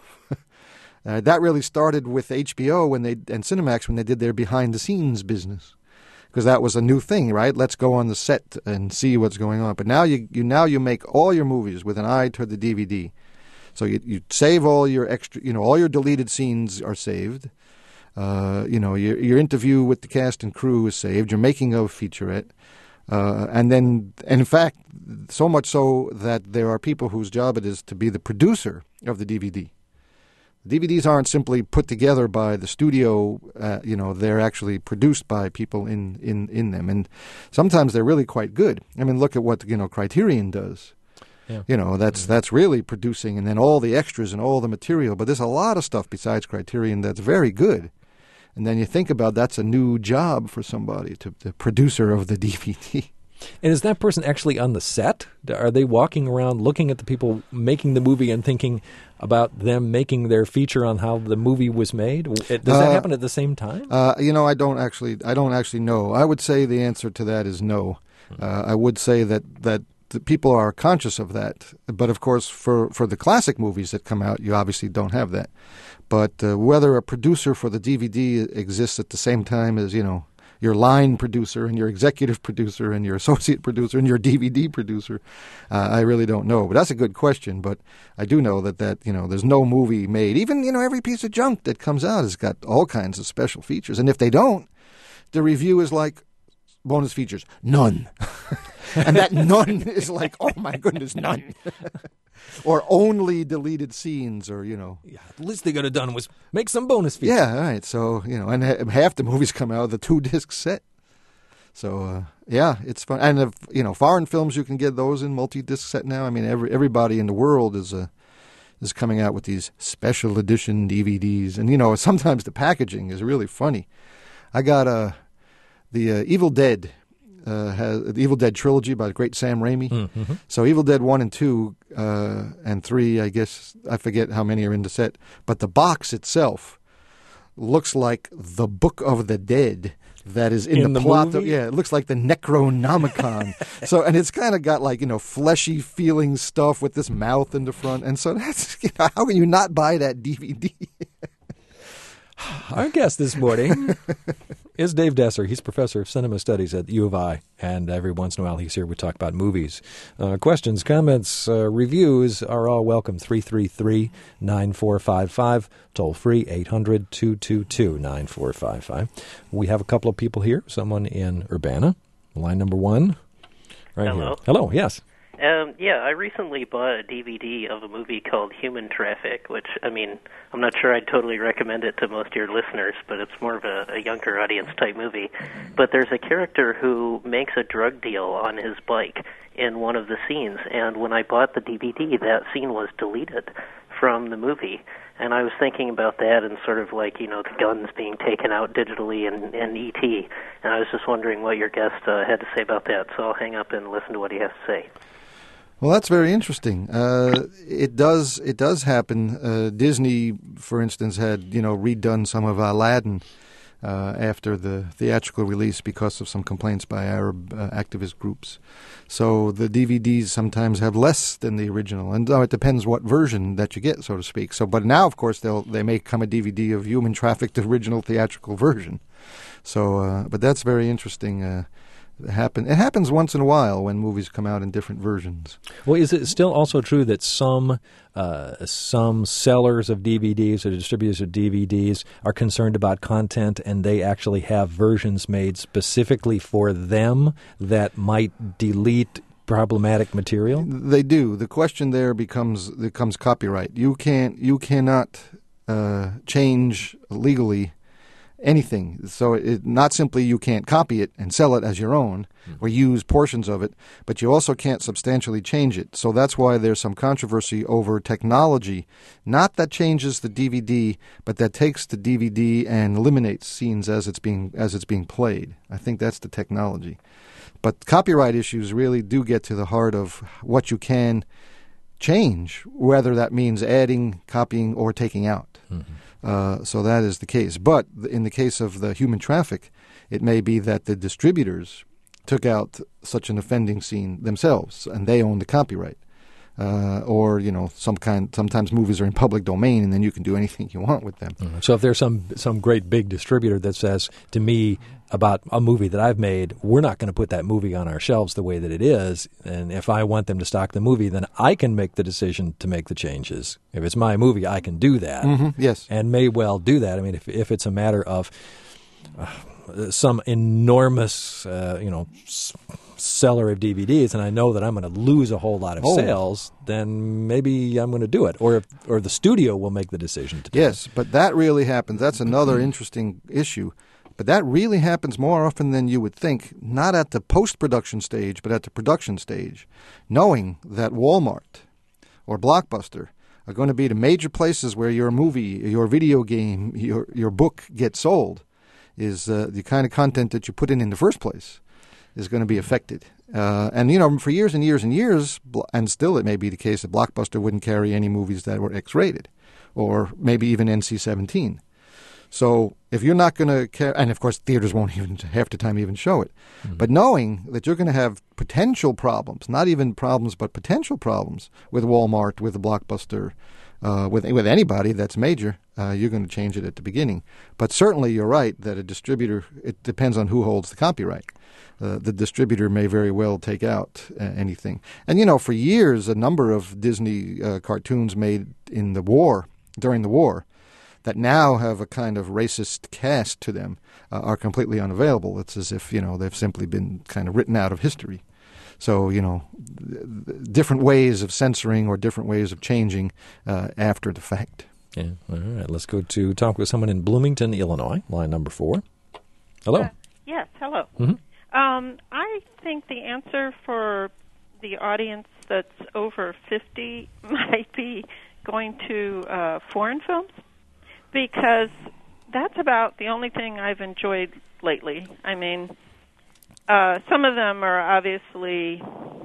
[SPEAKER 3] Uh, that really started with H B O when they and Cinemax when they did their behind-the-scenes business, because that was a new thing, right? Let's go on the set and see what's going on. But now you, you now you make all your movies with an eye toward the D V D. So you you save all your extra, you know, all your deleted scenes are saved. Uh, you know, your your interview with the cast and crew is saved. Your making of featurette. Uh, and then, and in fact, so much so that there are people whose job it is to be the producer of the D V D. D V Ds aren't simply put together by the studio, uh, you know, they're actually produced by people in, in, in them. And sometimes they're really quite good. I mean, look at what, you know, Criterion does.
[SPEAKER 2] Yeah.
[SPEAKER 3] You know, that's
[SPEAKER 2] Mm-hmm.
[SPEAKER 3] that's really producing, and then all the extras and all the material. But there's a lot of stuff besides Criterion that's very good. And then you think about that's a new job for somebody, to the producer of the D V D.
[SPEAKER 2] And is that person actually on the set? Are they walking around looking at the people making the movie and thinking about them making their feature on how the movie was made? Does that
[SPEAKER 3] Uh,
[SPEAKER 2] happen at the same time?
[SPEAKER 3] Uh, you know, I don't actually, I don't actually know. I would say the answer to that is no. Uh, I would say that that the people are conscious of that, but of course, for for the classic movies that come out, you obviously don't have that. But uh, whether a producer for the D V D exists at the same time as, you know, your line producer and your executive producer and your associate producer and your D V D producer, uh, I really don't know. But that's a good question. But I do know that, that, you know, there's no movie made. Even, you know, every piece of junk that comes out has got all kinds of special features. And if they don't, the review is like, bonus features, none. And that none is like, oh my goodness, none. Or only deleted scenes, or, you know.
[SPEAKER 2] Yeah, the least they could have done was make some bonus features.
[SPEAKER 3] Yeah, all right. So, you know, and ha- half the movies come out of the two-disc set. So, uh, yeah, it's fun. And, if, you know, foreign films, you can get those in multi-disc set now. I mean, every everybody in the world is uh, is coming out with these special edition D V Ds. And, you know, sometimes the packaging is really funny. I got uh, the uh, Evil Dead. Uh, has the Evil Dead trilogy by the great Sam Raimi.
[SPEAKER 2] Mm-hmm.
[SPEAKER 3] So Evil Dead one and two uh, and three, I guess, I forget how many are in the set. But the box itself looks like the Book of the Dead that is in,
[SPEAKER 2] In
[SPEAKER 3] the,
[SPEAKER 2] the
[SPEAKER 3] plot. Of,
[SPEAKER 2] movie?
[SPEAKER 3] yeah, it looks like the Necronomicon. So, and it's kind of got like, you know, fleshy feeling stuff with this mouth in the front. And so that's, you know, how can you not buy that D V D?
[SPEAKER 2] Our guest this morning is Dave Desser. He's professor of cinema studies at U of I, and every once in a while he's here. We talk about movies. Uh, questions, comments, uh, reviews are all welcome. three three three, nine four five five, toll free, eight hundred, two two two, nine four five five. We have a couple of people here, someone in Urbana. Line number one, right
[SPEAKER 6] Hello.
[SPEAKER 2] here. Hello, yes.
[SPEAKER 6] Um, yeah, I recently bought a D V D of a movie called Human Traffic, which, I mean, I'm not sure I'd totally recommend it to most of your listeners, but it's more of a, a younger audience type movie. But there's a character who makes a drug deal on his bike in one of the scenes, and when I bought the D V D, that scene was deleted from the movie. And I was thinking about that and sort of like, you know, the guns being taken out digitally in, in E T, and I was just wondering what your guest uh, had to say about that, so I'll hang up and listen to what he has to say.
[SPEAKER 3] Well, that's very interesting. Uh, it does it does happen. Uh, Disney, for instance, had, you know, redone some of Aladdin uh, after the theatrical release because of some complaints by Arab uh, activist groups. So the D V Ds sometimes have less than the original, and uh, it depends what version that you get, so to speak. So, but now, of course, they'll they may come a D V D of Human Traffic, the original theatrical version. So, uh, but that's very interesting. Uh, It happen. It happens once in a while when movies come out in different versions.
[SPEAKER 2] Well, is it still also true that some uh, some sellers of D V Ds or distributors of D V Ds are concerned about content, and they actually have versions made specifically for them that might delete problematic material?
[SPEAKER 3] They do. The question there becomes becomes copyright. You can't. You cannot uh, change legally anything. So it, not simply you can't copy it and sell it as your own mm-hmm. or use portions of it, but you also can't substantially change it. So that's why there's some controversy over technology, not that changes the D V D, but that takes the D V D and eliminates scenes as it's being as it's being played. I think that's the technology. But copyright issues really do get to the heart of what you can change, whether that means adding, copying, or taking out. Mm-hmm. Uh, so that is the case. But in the case of the Human Traffic, it may be that the distributors took out such an offending scene themselves, and they own the copyright. Uh, or, you know, some kind. Sometimes movies are in public domain, and then you can do anything you want with them.
[SPEAKER 2] Mm-hmm. So if there's some some great big distributor that says to me about a movie that I've made, we're not going to put that movie on our shelves the way that it is, and if I want them to stock the movie, then I can make the decision to make the changes. If it's my movie, I can do that.
[SPEAKER 3] Mm-hmm. Yes.
[SPEAKER 2] And may well do that. I mean, if if it's a matter of uh, some enormous, uh, you know, seller of D V Ds and I know that I'm going to lose a whole lot of
[SPEAKER 3] Oh.
[SPEAKER 2] sales, then maybe I'm going to do it. Or if, or the studio will make the decision to do
[SPEAKER 3] Yes, but that really happens. That's another interesting issue. But that really happens more often than you would think, not at the post-production stage, but at the production stage, knowing that Walmart or Blockbuster are going to be the major places where your movie, your video game, your your book gets sold, is uh, the kind of content that you put in in the first place is going to be affected. Uh, and, you know, for years and years and years, and still it may be the case that Blockbuster wouldn't carry any movies that were X-rated or maybe even N C seventeen. So if you're not going to care, and of course theaters won't even half the time even show it, mm-hmm. but knowing that you're going to have potential problems, not even problems, but potential problems with Walmart, with the Blockbuster, uh, with with anybody that's major, uh, you're going to change it at the beginning. But certainly you're right that a distributor, it depends on who holds the copyright. Uh, the distributor may very well take out uh, anything. And, you know, for years, a number of Disney uh, cartoons made in the war, during the war, that now have a kind of racist cast to them uh, are completely unavailable. It's as if, you know, they've simply been kind of written out of history. So, you know, different ways of censoring or different ways of changing uh, after the fact.
[SPEAKER 2] Yeah. All right. Let's go to talk with someone in Bloomington, Illinois, line number four. Hello.
[SPEAKER 7] Uh, yes, hello.
[SPEAKER 2] Mm-hmm.
[SPEAKER 7] Um, I think the answer for the audience that's over fifty might be going to uh, foreign films, because that's about the only thing I've enjoyed lately. I mean, uh, some of them are obviously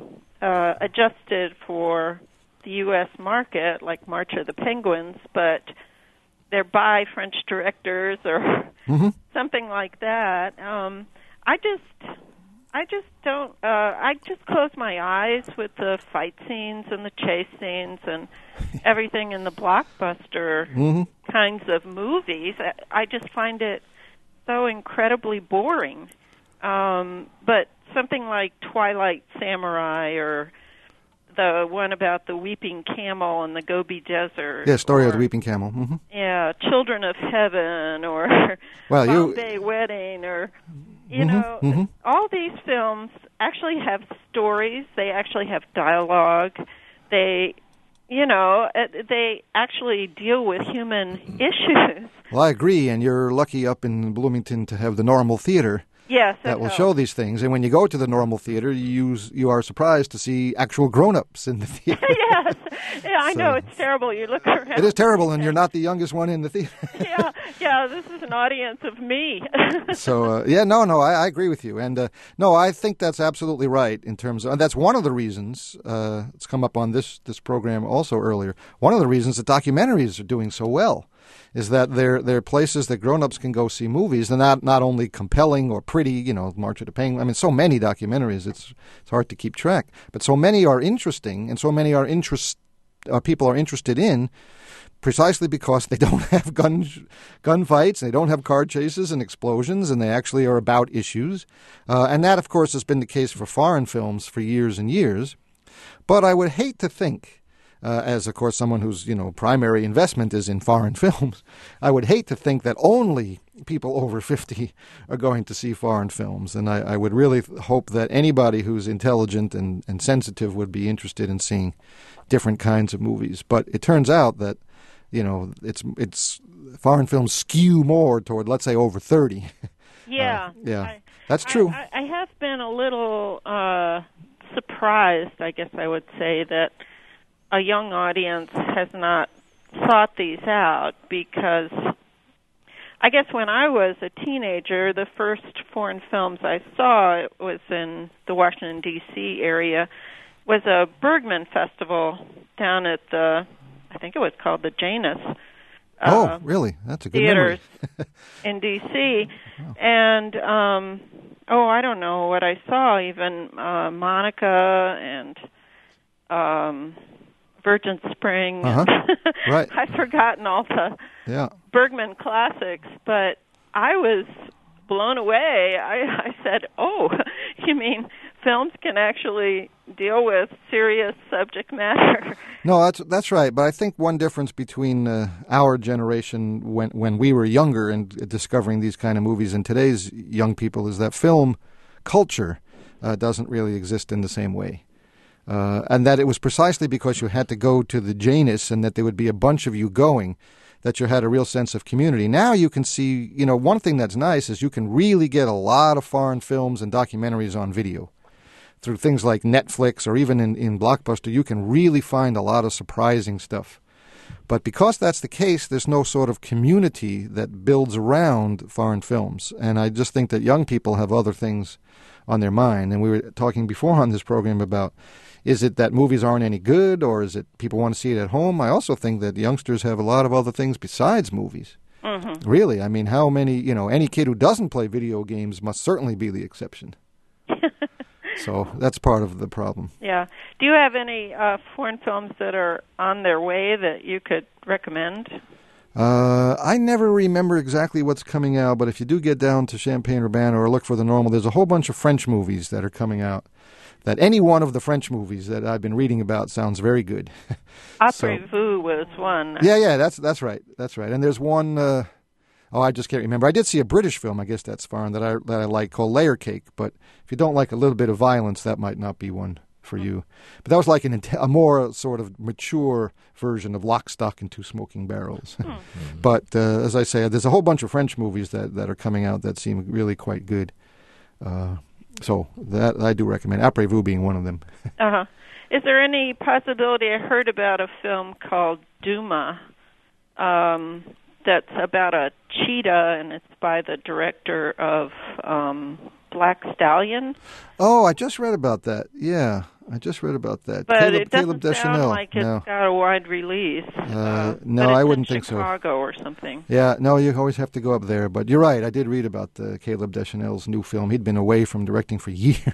[SPEAKER 7] uh, adjusted for the U S market, like March of the Penguins, but they're by French directors or
[SPEAKER 3] Mm-hmm.
[SPEAKER 7] something like that. Um, I just, I just don't. Uh, I just close my eyes with the fight scenes and the chase scenes and everything in the blockbuster
[SPEAKER 3] Mm-hmm.
[SPEAKER 7] kinds of movies. I, I just find it so incredibly boring. Um, but something like Twilight Samurai or the one about the Weeping Camel in the Gobi Desert.
[SPEAKER 3] Yeah, Story
[SPEAKER 7] or,
[SPEAKER 3] of the Weeping Camel. Mm-hmm.
[SPEAKER 7] Yeah, Children of Heaven or
[SPEAKER 3] Well, you-
[SPEAKER 7] Bombay Wedding or, you
[SPEAKER 3] Mhm,
[SPEAKER 7] know,
[SPEAKER 3] mhm.
[SPEAKER 7] all these films actually have stories. They actually have dialogue. They, you know, uh, they actually deal with human issues.
[SPEAKER 3] Well, I agree, and you're lucky up in Bloomington to have the Normal Theater
[SPEAKER 7] Yes,
[SPEAKER 3] that will
[SPEAKER 7] helps.
[SPEAKER 3] show these things. And when you go to the Normal Theater, you use, you are surprised to see actual grown-ups in the theater.
[SPEAKER 7] Yes, yeah, I
[SPEAKER 3] So-
[SPEAKER 7] know it's terrible. You look around.
[SPEAKER 3] It is terrible, and you're not the youngest one in the theater.
[SPEAKER 7] yeah, yeah. This is an audience of me.
[SPEAKER 3] So, uh, yeah, no, no, I, I agree with you. And, uh, no, I think that's absolutely right in terms of, and that's one of the reasons, uh, it's come up on this, this program also earlier, one of the reasons that documentaries are doing so well is that they're, they're places that grown-ups can go see movies. They're not, not only compelling or pretty, you know, March of the Penguin. I mean, so many documentaries, it's, it's hard to keep track. But so many are interesting, and so many are interest, uh, people are interested in precisely because they don't have gun gunfights, they don't have car chases and explosions, and they actually are about issues. Uh, and that, of course, has been the case for foreign films for years and years. But I would hate to think, uh, as, of course, someone whose, you know, primary investment is in foreign films, I would hate to think that only people over fifty are going to see foreign films. And I, I would really hope that anybody who's intelligent and, and sensitive would be interested in seeing different kinds of movies. But it turns out that, you know, it's it's foreign films skew more toward, let's say, over thirty.
[SPEAKER 7] Yeah,
[SPEAKER 3] Uh, yeah,
[SPEAKER 7] I,
[SPEAKER 3] that's true.
[SPEAKER 7] I, I, I have been a little uh, surprised, I guess I would say, that a young audience has not sought these out, because I guess when I was a teenager, the first foreign films I saw, it was in the Washington, D C area, was a Bergman Festival down at the, I think it was called the Janus.
[SPEAKER 3] Oh,
[SPEAKER 7] uh,
[SPEAKER 3] really? That's a good
[SPEAKER 7] theaters
[SPEAKER 3] memory.
[SPEAKER 7] in D C And, um, oh, I don't know what I saw, even uh, Monica and um, Virgin Spring.
[SPEAKER 3] Uh-huh. Right.
[SPEAKER 7] I've forgotten all the
[SPEAKER 3] Yeah.
[SPEAKER 7] Bergman classics, but I was blown away. I, I said, oh, you mean films can actually deal with serious subject matter?
[SPEAKER 3] No, that's that's right. But I think one difference between uh, our generation when when we were younger and discovering these kind of movies and today's young people is that film culture uh, doesn't really exist in the same way. Uh, and that it was precisely because you had to go to the Janus and that there would be a bunch of you going that you had a real sense of community. Now you can see, you know, one thing that's nice is you can really get a lot of foreign films and documentaries on video. Through things like Netflix or even in, in Blockbuster, you can really find a lot of surprising stuff. But because that's the case, there's no sort of community that builds around foreign films. And I just think that young people have other things on their mind. And we were talking before on this program about, is it that movies aren't any good, or is it people want to see it at home? I also think that youngsters have a lot of other things besides movies. Mm-hmm. Really, I mean, how many, you know, any kid who doesn't play video games must certainly be the exception. So that's part of the problem.
[SPEAKER 7] Yeah. Do you have any uh, foreign films that are on their way that you could recommend?
[SPEAKER 3] Uh, I never remember exactly what's coming out, but if you do get down to Champaign-Urbana or look for the normal, there's a whole bunch of French movies that are coming out. That any one of the French movies that I've been reading about sounds very good.
[SPEAKER 7] Après Vous was one.
[SPEAKER 3] Yeah, yeah, that's that's right, that's right. And there's one. Uh, oh, I just can't remember. I did see a British film, I guess that's foreign, that I that I like called Layer Cake. But if you don't like a little bit of violence, that might not be one for you. But that was like an, a more sort of mature version of Lock, Stock, and Two Smoking Barrels. Hmm. But uh, as I say, there's a whole bunch of French movies that, that are coming out that seem really quite good. Uh, so that I do recommend. Après Vous being one of them.
[SPEAKER 7] Uh-huh. Is there any possibility, I heard about a film called Duma, um, that's about a cheetah, and it's by the director of um, Black Stallion.
[SPEAKER 3] Oh, I just read about that. Yeah, I just read about that.
[SPEAKER 7] But
[SPEAKER 3] Caleb,
[SPEAKER 7] it doesn't
[SPEAKER 3] Caleb Deschanel.
[SPEAKER 7] sound like it's
[SPEAKER 3] no.
[SPEAKER 7] got a wide release.
[SPEAKER 3] Uh,
[SPEAKER 7] uh,
[SPEAKER 3] no,
[SPEAKER 7] but it's
[SPEAKER 3] I wouldn't
[SPEAKER 7] in
[SPEAKER 3] think so.
[SPEAKER 7] Chicago or something.
[SPEAKER 3] Yeah, no, you always have to go up there. But you're right. I did read about uh, Caleb Deschanel's new film. He'd been away from directing for years.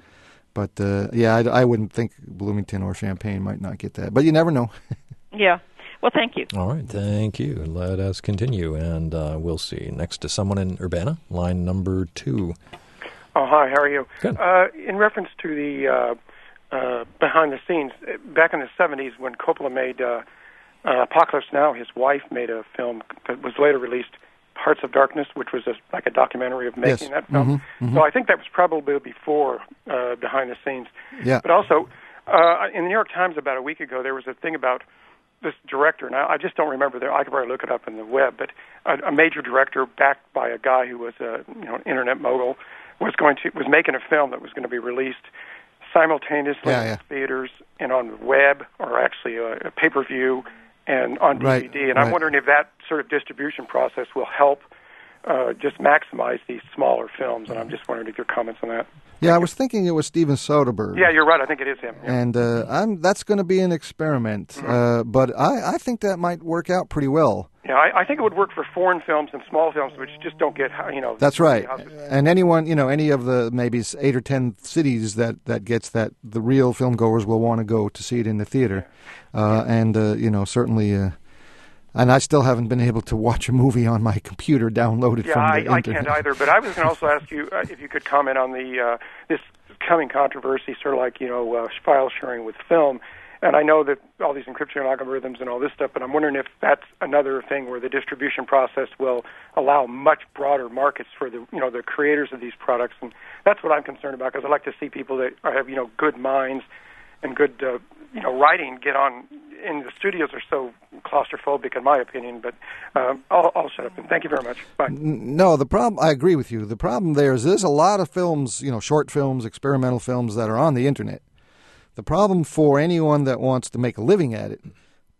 [SPEAKER 3] But, uh, yeah, I, I wouldn't think Bloomington or Champaign might not get that. But you never know.
[SPEAKER 7] Yeah. Well, thank you.
[SPEAKER 2] All right, thank you. Let us continue, and uh, we'll see. Next to someone in Urbana, line number two.
[SPEAKER 8] Oh, hi, how are you?
[SPEAKER 2] Good.
[SPEAKER 8] Uh, in reference to the uh, uh, behind the scenes, back in the seventies when Coppola made uh, uh, Apocalypse Now, his wife made a film that was later released, Hearts of Darkness, which was a, like a documentary of making
[SPEAKER 3] yes.
[SPEAKER 8] that film.
[SPEAKER 3] Mm-hmm, mm-hmm.
[SPEAKER 8] So I think that was probably before uh, behind the scenes.
[SPEAKER 3] Yeah.
[SPEAKER 8] But also, uh, in the New York Times about a week ago, there was a thing about this director. Now, I just don't remember there. I could probably look it up in the web, but a, a major director backed by a guy who was a you know internet mogul was going to was making a film that was going to be released simultaneously
[SPEAKER 3] yeah, yeah.
[SPEAKER 8] in theaters and on the web, or actually a, a pay-per-view and on
[SPEAKER 3] right,
[SPEAKER 8] D V D. And
[SPEAKER 3] right.
[SPEAKER 8] I'm wondering if that sort of distribution process will help uh, just maximize these smaller films. And I'm just wondering if your comments on that.
[SPEAKER 3] Yeah, I was thinking it was Steven Soderbergh.
[SPEAKER 8] Yeah, you're right. I think it is him. Yeah.
[SPEAKER 3] And uh, I'm, that's going to be an experiment.
[SPEAKER 8] Mm-hmm.
[SPEAKER 3] Uh, but I, I think that might work out pretty well.
[SPEAKER 8] Yeah, I, I think it would work for foreign films and small films, which just don't get, you know.
[SPEAKER 3] That's right.
[SPEAKER 8] houses.
[SPEAKER 3] And anyone, you know, any of the maybe eight or ten cities that, that gets that, the real film goers will want to go to see it in the theater. Uh, and, uh, you know, certainly... Uh, And I still haven't been able to watch a movie on my computer downloaded
[SPEAKER 8] yeah,
[SPEAKER 3] from the
[SPEAKER 8] I,
[SPEAKER 3] internet.
[SPEAKER 8] I can't either. But I was going to also ask you uh, if you could comment on the uh, this coming controversy, sort of like you know uh, file sharing with film. And I know that all these encryption algorithms and all this stuff, but I'm wondering if that's another thing where the distribution process will allow much broader markets for the you know the creators of these products. And that's what I'm concerned about, because I like to see people that are, have you know good minds and good uh, you know writing get on. And the studios are so claustrophobic, in my opinion. But um, I'll, I'll shut up. And thank you very much. Bye.
[SPEAKER 3] No, the problem. I agree with you. The problem there is there's a lot of films, you know, short films, experimental films that are on the internet. The problem for anyone that wants to make a living at it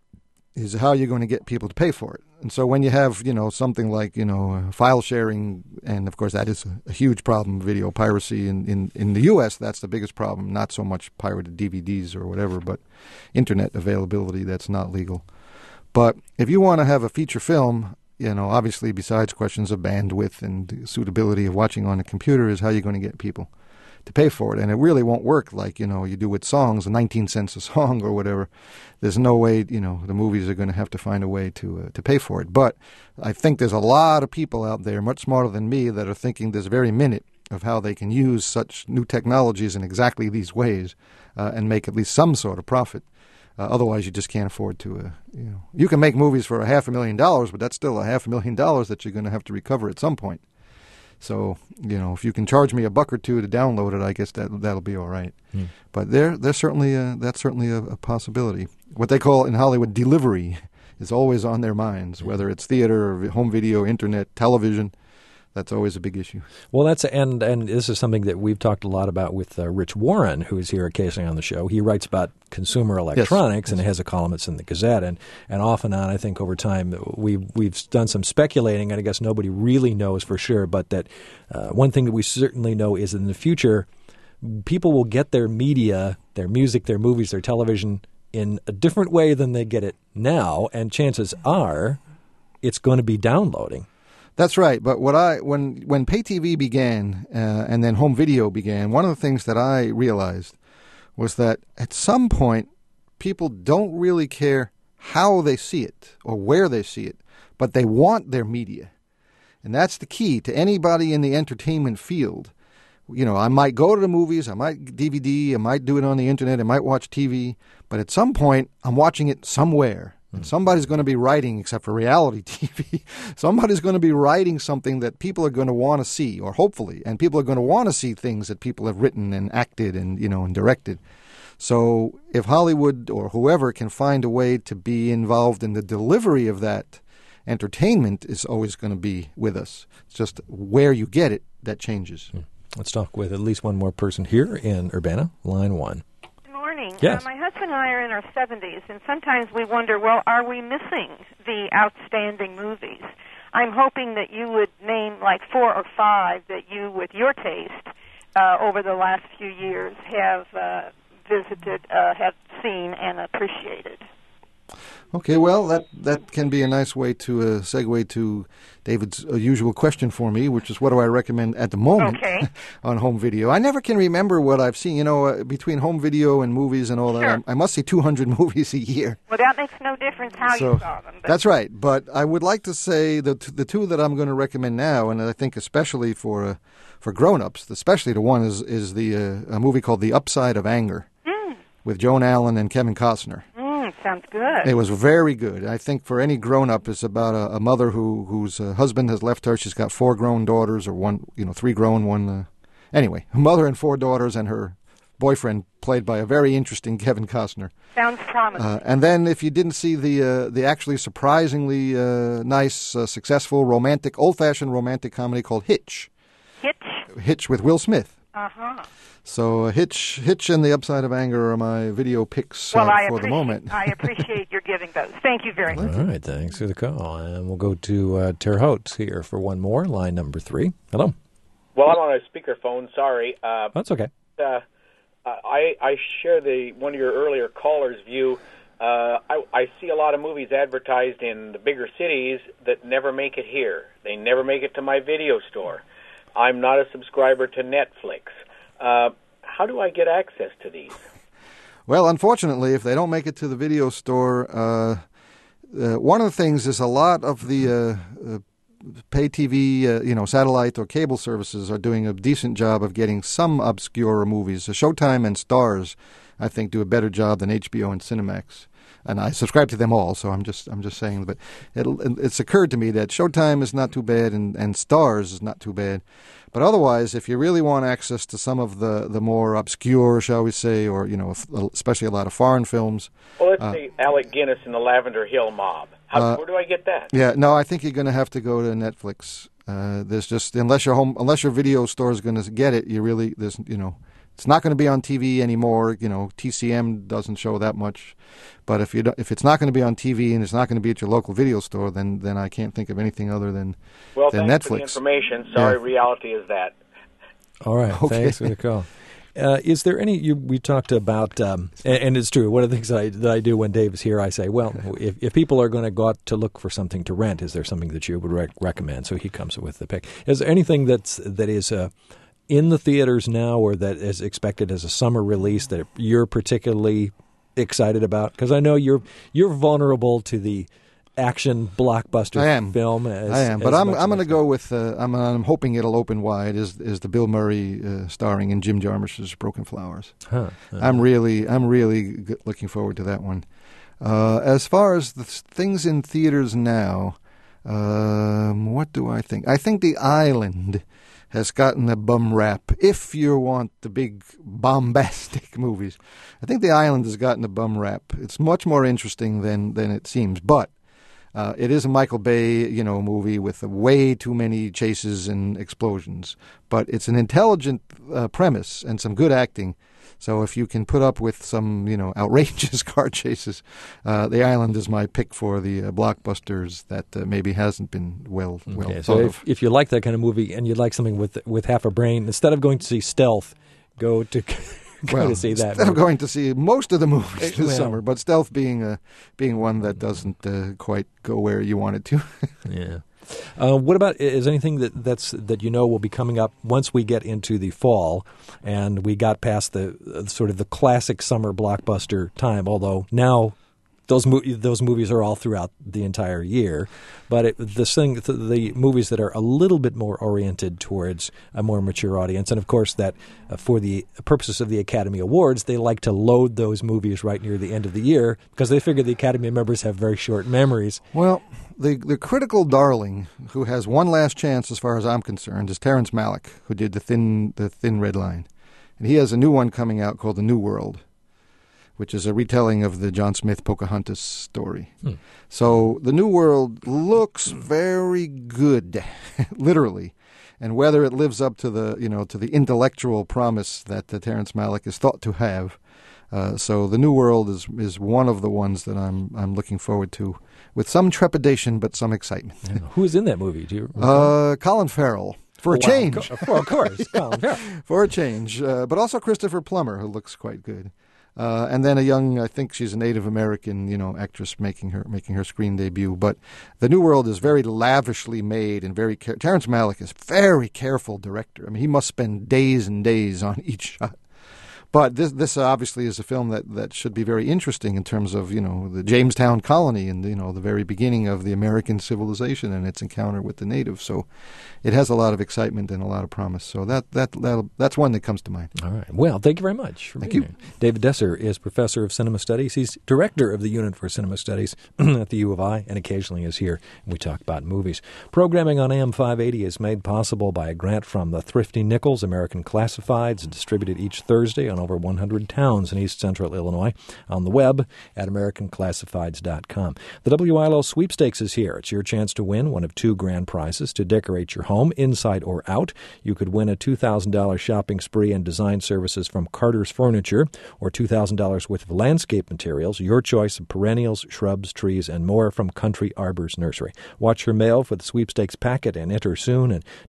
[SPEAKER 3] is how you're going to get people to pay for it. And so when you have, you know, something like, you know, uh, file sharing, and of course that is a, a huge problem, video piracy in, in, in the U S, that's the biggest problem, not so much pirated D V Ds or whatever, but internet availability that's not legal. But if you want to have a feature film, you know, obviously besides questions of bandwidth and suitability of watching on a computer is how you're going to get people to pay for it. And it really won't work like, you know, you do with songs, nineteen cents a song or whatever. There's no way, you know, the movies are going to have to find a way to uh, to pay for it. But I think there's a lot of people out there, much smarter than me, that are thinking this very minute of how they can use such new technologies in exactly these ways uh, and make at least some sort of profit. Uh, otherwise, you just can't afford to, uh, you know. You can make movies for a half a million dollars, but that's still a half a million dollars that you're going to have to recover at some point. So, you know, if you can charge me a buck or two to download it, I guess that that'll be all right.
[SPEAKER 2] Hmm.
[SPEAKER 3] But there, there's certainly a, that's certainly a, a possibility. What they call in Hollywood delivery is always on their minds, whether it's theater or home video, internet, television. That's always a big issue.
[SPEAKER 2] Well, that's and and this is something that we've talked a lot about with uh, Rich Warren, who is here occasionally on the show. He writes about consumer electronics, yes, and yes. has a columnist in the Gazette, and, and off and on. I think over time we we've done some speculating, and I guess nobody really knows for sure. But that uh, one thing that we certainly know is that in the future, people will get their media, their music, their movies, their television in a different way than they get it now, and chances are it's going to be downloading.
[SPEAKER 3] That's right. But what I when when pay T V began uh, and then home video began, one of the things that I realized was that at some point people don't really care how they see it or where they see it, but they want their media. And that's the key to anybody in the entertainment field. You know, I might go to the movies, I might D V D, I might do it on the internet, I might watch T V, but at some point I'm watching it somewhere. And somebody's going to be writing, except for reality T V, somebody's going to be writing something that people are going to want to see, or hopefully, and people are going to want to see things that people have written and acted and, you know, and directed. So if Hollywood or whoever can find a way to be involved in the delivery of that entertainment, is always going to be with us. It's just where you get it that changes.
[SPEAKER 2] Let's talk with at least one more person here in Urbana, line one.
[SPEAKER 9] Yes. Uh, my husband and I are in our seventies, and sometimes we wonder, well, are we missing the outstanding movies? I'm hoping that you would name like four or five that you, with your taste, uh, over the last few years have uh, visited, uh, have seen, and appreciated.
[SPEAKER 3] Okay, well, that, that can be a nice way to uh, segue to David's uh, usual question for me, which is what do I recommend at the moment
[SPEAKER 9] okay.
[SPEAKER 3] on home video. I never can remember what I've seen. You know, uh, between home video and movies and all that,
[SPEAKER 9] sure.
[SPEAKER 3] I, I must see two hundred movies a year.
[SPEAKER 9] Well, that makes no difference how
[SPEAKER 3] so,
[SPEAKER 9] you saw them. But.
[SPEAKER 3] That's right. But I would like to say that the two that I'm going to recommend now, and I think especially for uh, for grown-ups, especially the one is, is the uh, a movie called The Upside of Anger
[SPEAKER 9] mm.
[SPEAKER 3] with Joan Allen and Kevin Costner.
[SPEAKER 9] Sounds good.
[SPEAKER 3] It was very good. I think for any grown-up, it's about a, a mother who whose uh, husband has left her. She's got four grown daughters, or one, you know, three grown, one. Uh, anyway, a mother and four daughters, and her boyfriend, played by a very interesting Kevin Costner.
[SPEAKER 9] Sounds promising.
[SPEAKER 3] Uh, and then, if you didn't see the uh, the actually surprisingly uh, nice, uh, successful, romantic, old-fashioned romantic comedy called Hitch.
[SPEAKER 9] Hitch.
[SPEAKER 3] Hitch with Will Smith.
[SPEAKER 9] Uh huh.
[SPEAKER 3] So uh, Hitch, Hitch, and The Upside of Anger are my video picks uh,
[SPEAKER 9] well, I
[SPEAKER 3] for the moment.
[SPEAKER 9] I appreciate your giving those. Thank you very much.
[SPEAKER 2] All right, thanks for the call. And we'll go to uh, Terre Haute here for one more, line number three. Hello.
[SPEAKER 10] Well, I'm on a speakerphone. Sorry. Uh,
[SPEAKER 2] That's okay.
[SPEAKER 10] Uh, I I share the one of your earlier callers' view. Uh, I, I see a lot of movies advertised in the bigger cities that never make it here. They never make it to my video store. I'm not a subscriber to Netflix. Uh, how do I get access to these?
[SPEAKER 3] Well, unfortunately, if they don't make it to the video store, uh, uh, one of the things is a lot of the uh, uh, pay T V, uh, you know, satellite or cable services are doing a decent job of getting some obscure movies. So Showtime and Starz, I think, do a better job than H B O and Cinemax. And I subscribe to them all, so I'm just I'm just saying. But it, it's occurred to me that Showtime is not too bad and, and Starz is not too bad. But otherwise, if you really want access to some of the, the more obscure, shall we say, or, you know, especially a lot of foreign films.
[SPEAKER 10] Well, let's
[SPEAKER 3] uh,
[SPEAKER 10] say Alec Guinness and the Lavender Hill Mob. How,
[SPEAKER 3] uh,
[SPEAKER 10] where do I get that?
[SPEAKER 3] Yeah, no, I think you're going to have to go to Netflix. Uh, there's just, unless your home, unless your video store is going to get it, you really, there's, you know, it's not going to be on T V anymore. You know, T C M doesn't show that much. But if you don't, if it's not going to be on T V and it's not going to be at your local video store, then then I can't think of anything other than,
[SPEAKER 10] well,
[SPEAKER 3] than
[SPEAKER 10] thanks
[SPEAKER 3] Netflix.
[SPEAKER 10] For the information. Sorry,
[SPEAKER 3] yeah.
[SPEAKER 10] Reality is that.
[SPEAKER 2] All right,
[SPEAKER 3] okay.
[SPEAKER 2] Thanks for the call. Uh, is there any, you, we talked about, um, and, and it's true, one of the things that I, that I do when Dave is here, I say, well, if, if people are going to go out to look for something to rent, is there something that you would rec- recommend? So he comes with the pick. Is there anything that's, that is uh, in the theaters now or that is expected as a summer release that you're particularly excited about? Because I know you're you're vulnerable to the action blockbuster
[SPEAKER 3] I am.
[SPEAKER 2] film. As,
[SPEAKER 3] I am, but I'm I'm going to
[SPEAKER 2] as
[SPEAKER 3] go with. Uh, I'm I'm hoping it'll open wide. Is is the Bill Murray uh, starring in Jim Jarmusch's Broken Flowers?
[SPEAKER 2] Huh. Uh,
[SPEAKER 3] I'm really I'm really g- looking forward to that one. Uh, as far as the things in theaters now, um, what do I think? I think The Island has gotten a bum rap. If you want the big bombastic movies, I think The Island has gotten a bum rap. It's much more interesting than, than it seems, but uh, it is a Michael Bay, you know, movie with way too many chases and explosions. But it's an intelligent uh, premise and some good acting. So if you can put up with some, you know, outrageous car chases, uh, The Island is my pick for the uh, blockbusters that uh, maybe hasn't been well well
[SPEAKER 2] okay,
[SPEAKER 3] thought
[SPEAKER 2] so
[SPEAKER 3] of.
[SPEAKER 2] if, if you like that kind of movie and you'd like something with with half a brain, instead of going to see Stealth, go to go
[SPEAKER 3] well,
[SPEAKER 2] to see that.
[SPEAKER 3] Instead of going to see most of the movies this
[SPEAKER 2] well,
[SPEAKER 3] summer, but Stealth being uh, being one that doesn't uh, quite go where you want it to.
[SPEAKER 2] yeah. Uh, what about, is anything that that's that you know will be coming up once we get into the fall and we got past the uh, sort of the classic summer blockbuster time, although now those mo- those movies are all throughout the entire year, but it, this thing, the, the movies that are a little bit more oriented towards a more mature audience, and of course that uh, for the purposes of the Academy Awards, they like to load those movies right near the end of the year because they figure the Academy members have very short memories.
[SPEAKER 3] Well, the the critical darling who has one last chance, as far as I'm concerned, is Terrence Malick, who did the Thin the Thin Red Line, and he has a new one coming out called The New World, which is a retelling of the John Smith Pocahontas story. Hmm. So The New World looks very good, literally, and whether it lives up to the you know to the intellectual promise that the Terrence Malick is thought to have. Uh, so The New World is is one of the ones that I'm I'm looking forward to with some trepidation but some excitement.
[SPEAKER 2] Yeah. Who's in that movie? Do you
[SPEAKER 3] uh, Colin Farrell. For
[SPEAKER 2] oh,
[SPEAKER 3] a change.
[SPEAKER 2] Wow. For, of course, Colin Farrell.
[SPEAKER 3] For a change. Uh, but also Christopher Plummer, who looks quite good. Uh, and then a young, I think she's a Native American, you know, actress making her making her screen debut. But The New World is very lavishly made and very care- Terrence Malick is very careful director. I mean, he must spend days and days on each shot. But this this obviously is a film that, that should be very interesting in terms of, you know, the Jamestown colony and, you know, the very beginning of the American civilization and its encounter with the natives. So it has a lot of excitement and a lot of promise. So that that that'll, that's one that comes to mind.
[SPEAKER 2] All right. Well, thank you very much.
[SPEAKER 3] Thank you.
[SPEAKER 2] Here. David Desser is professor of cinema studies. He's director of the Unit for Cinema Studies at the U of I and occasionally is here and we talk about movies. Programming on A M five eighty is made possible by a grant from the Thrifty Nichols American Classifieds, distributed each Thursday on over one hundred towns in east central Illinois, on the web at american classifieds dot com. The W I L O Sweepstakes is here. It's your chance to win one of two grand prizes to decorate your home, inside or out. You could win a two thousand dollars shopping spree and design services from Carter's Furniture, or two thousand dollars worth of landscape materials, your choice of perennials, shrubs, trees, and more from Country Arbors Nursery. Watch your mail for the sweepstakes packet and enter soon, and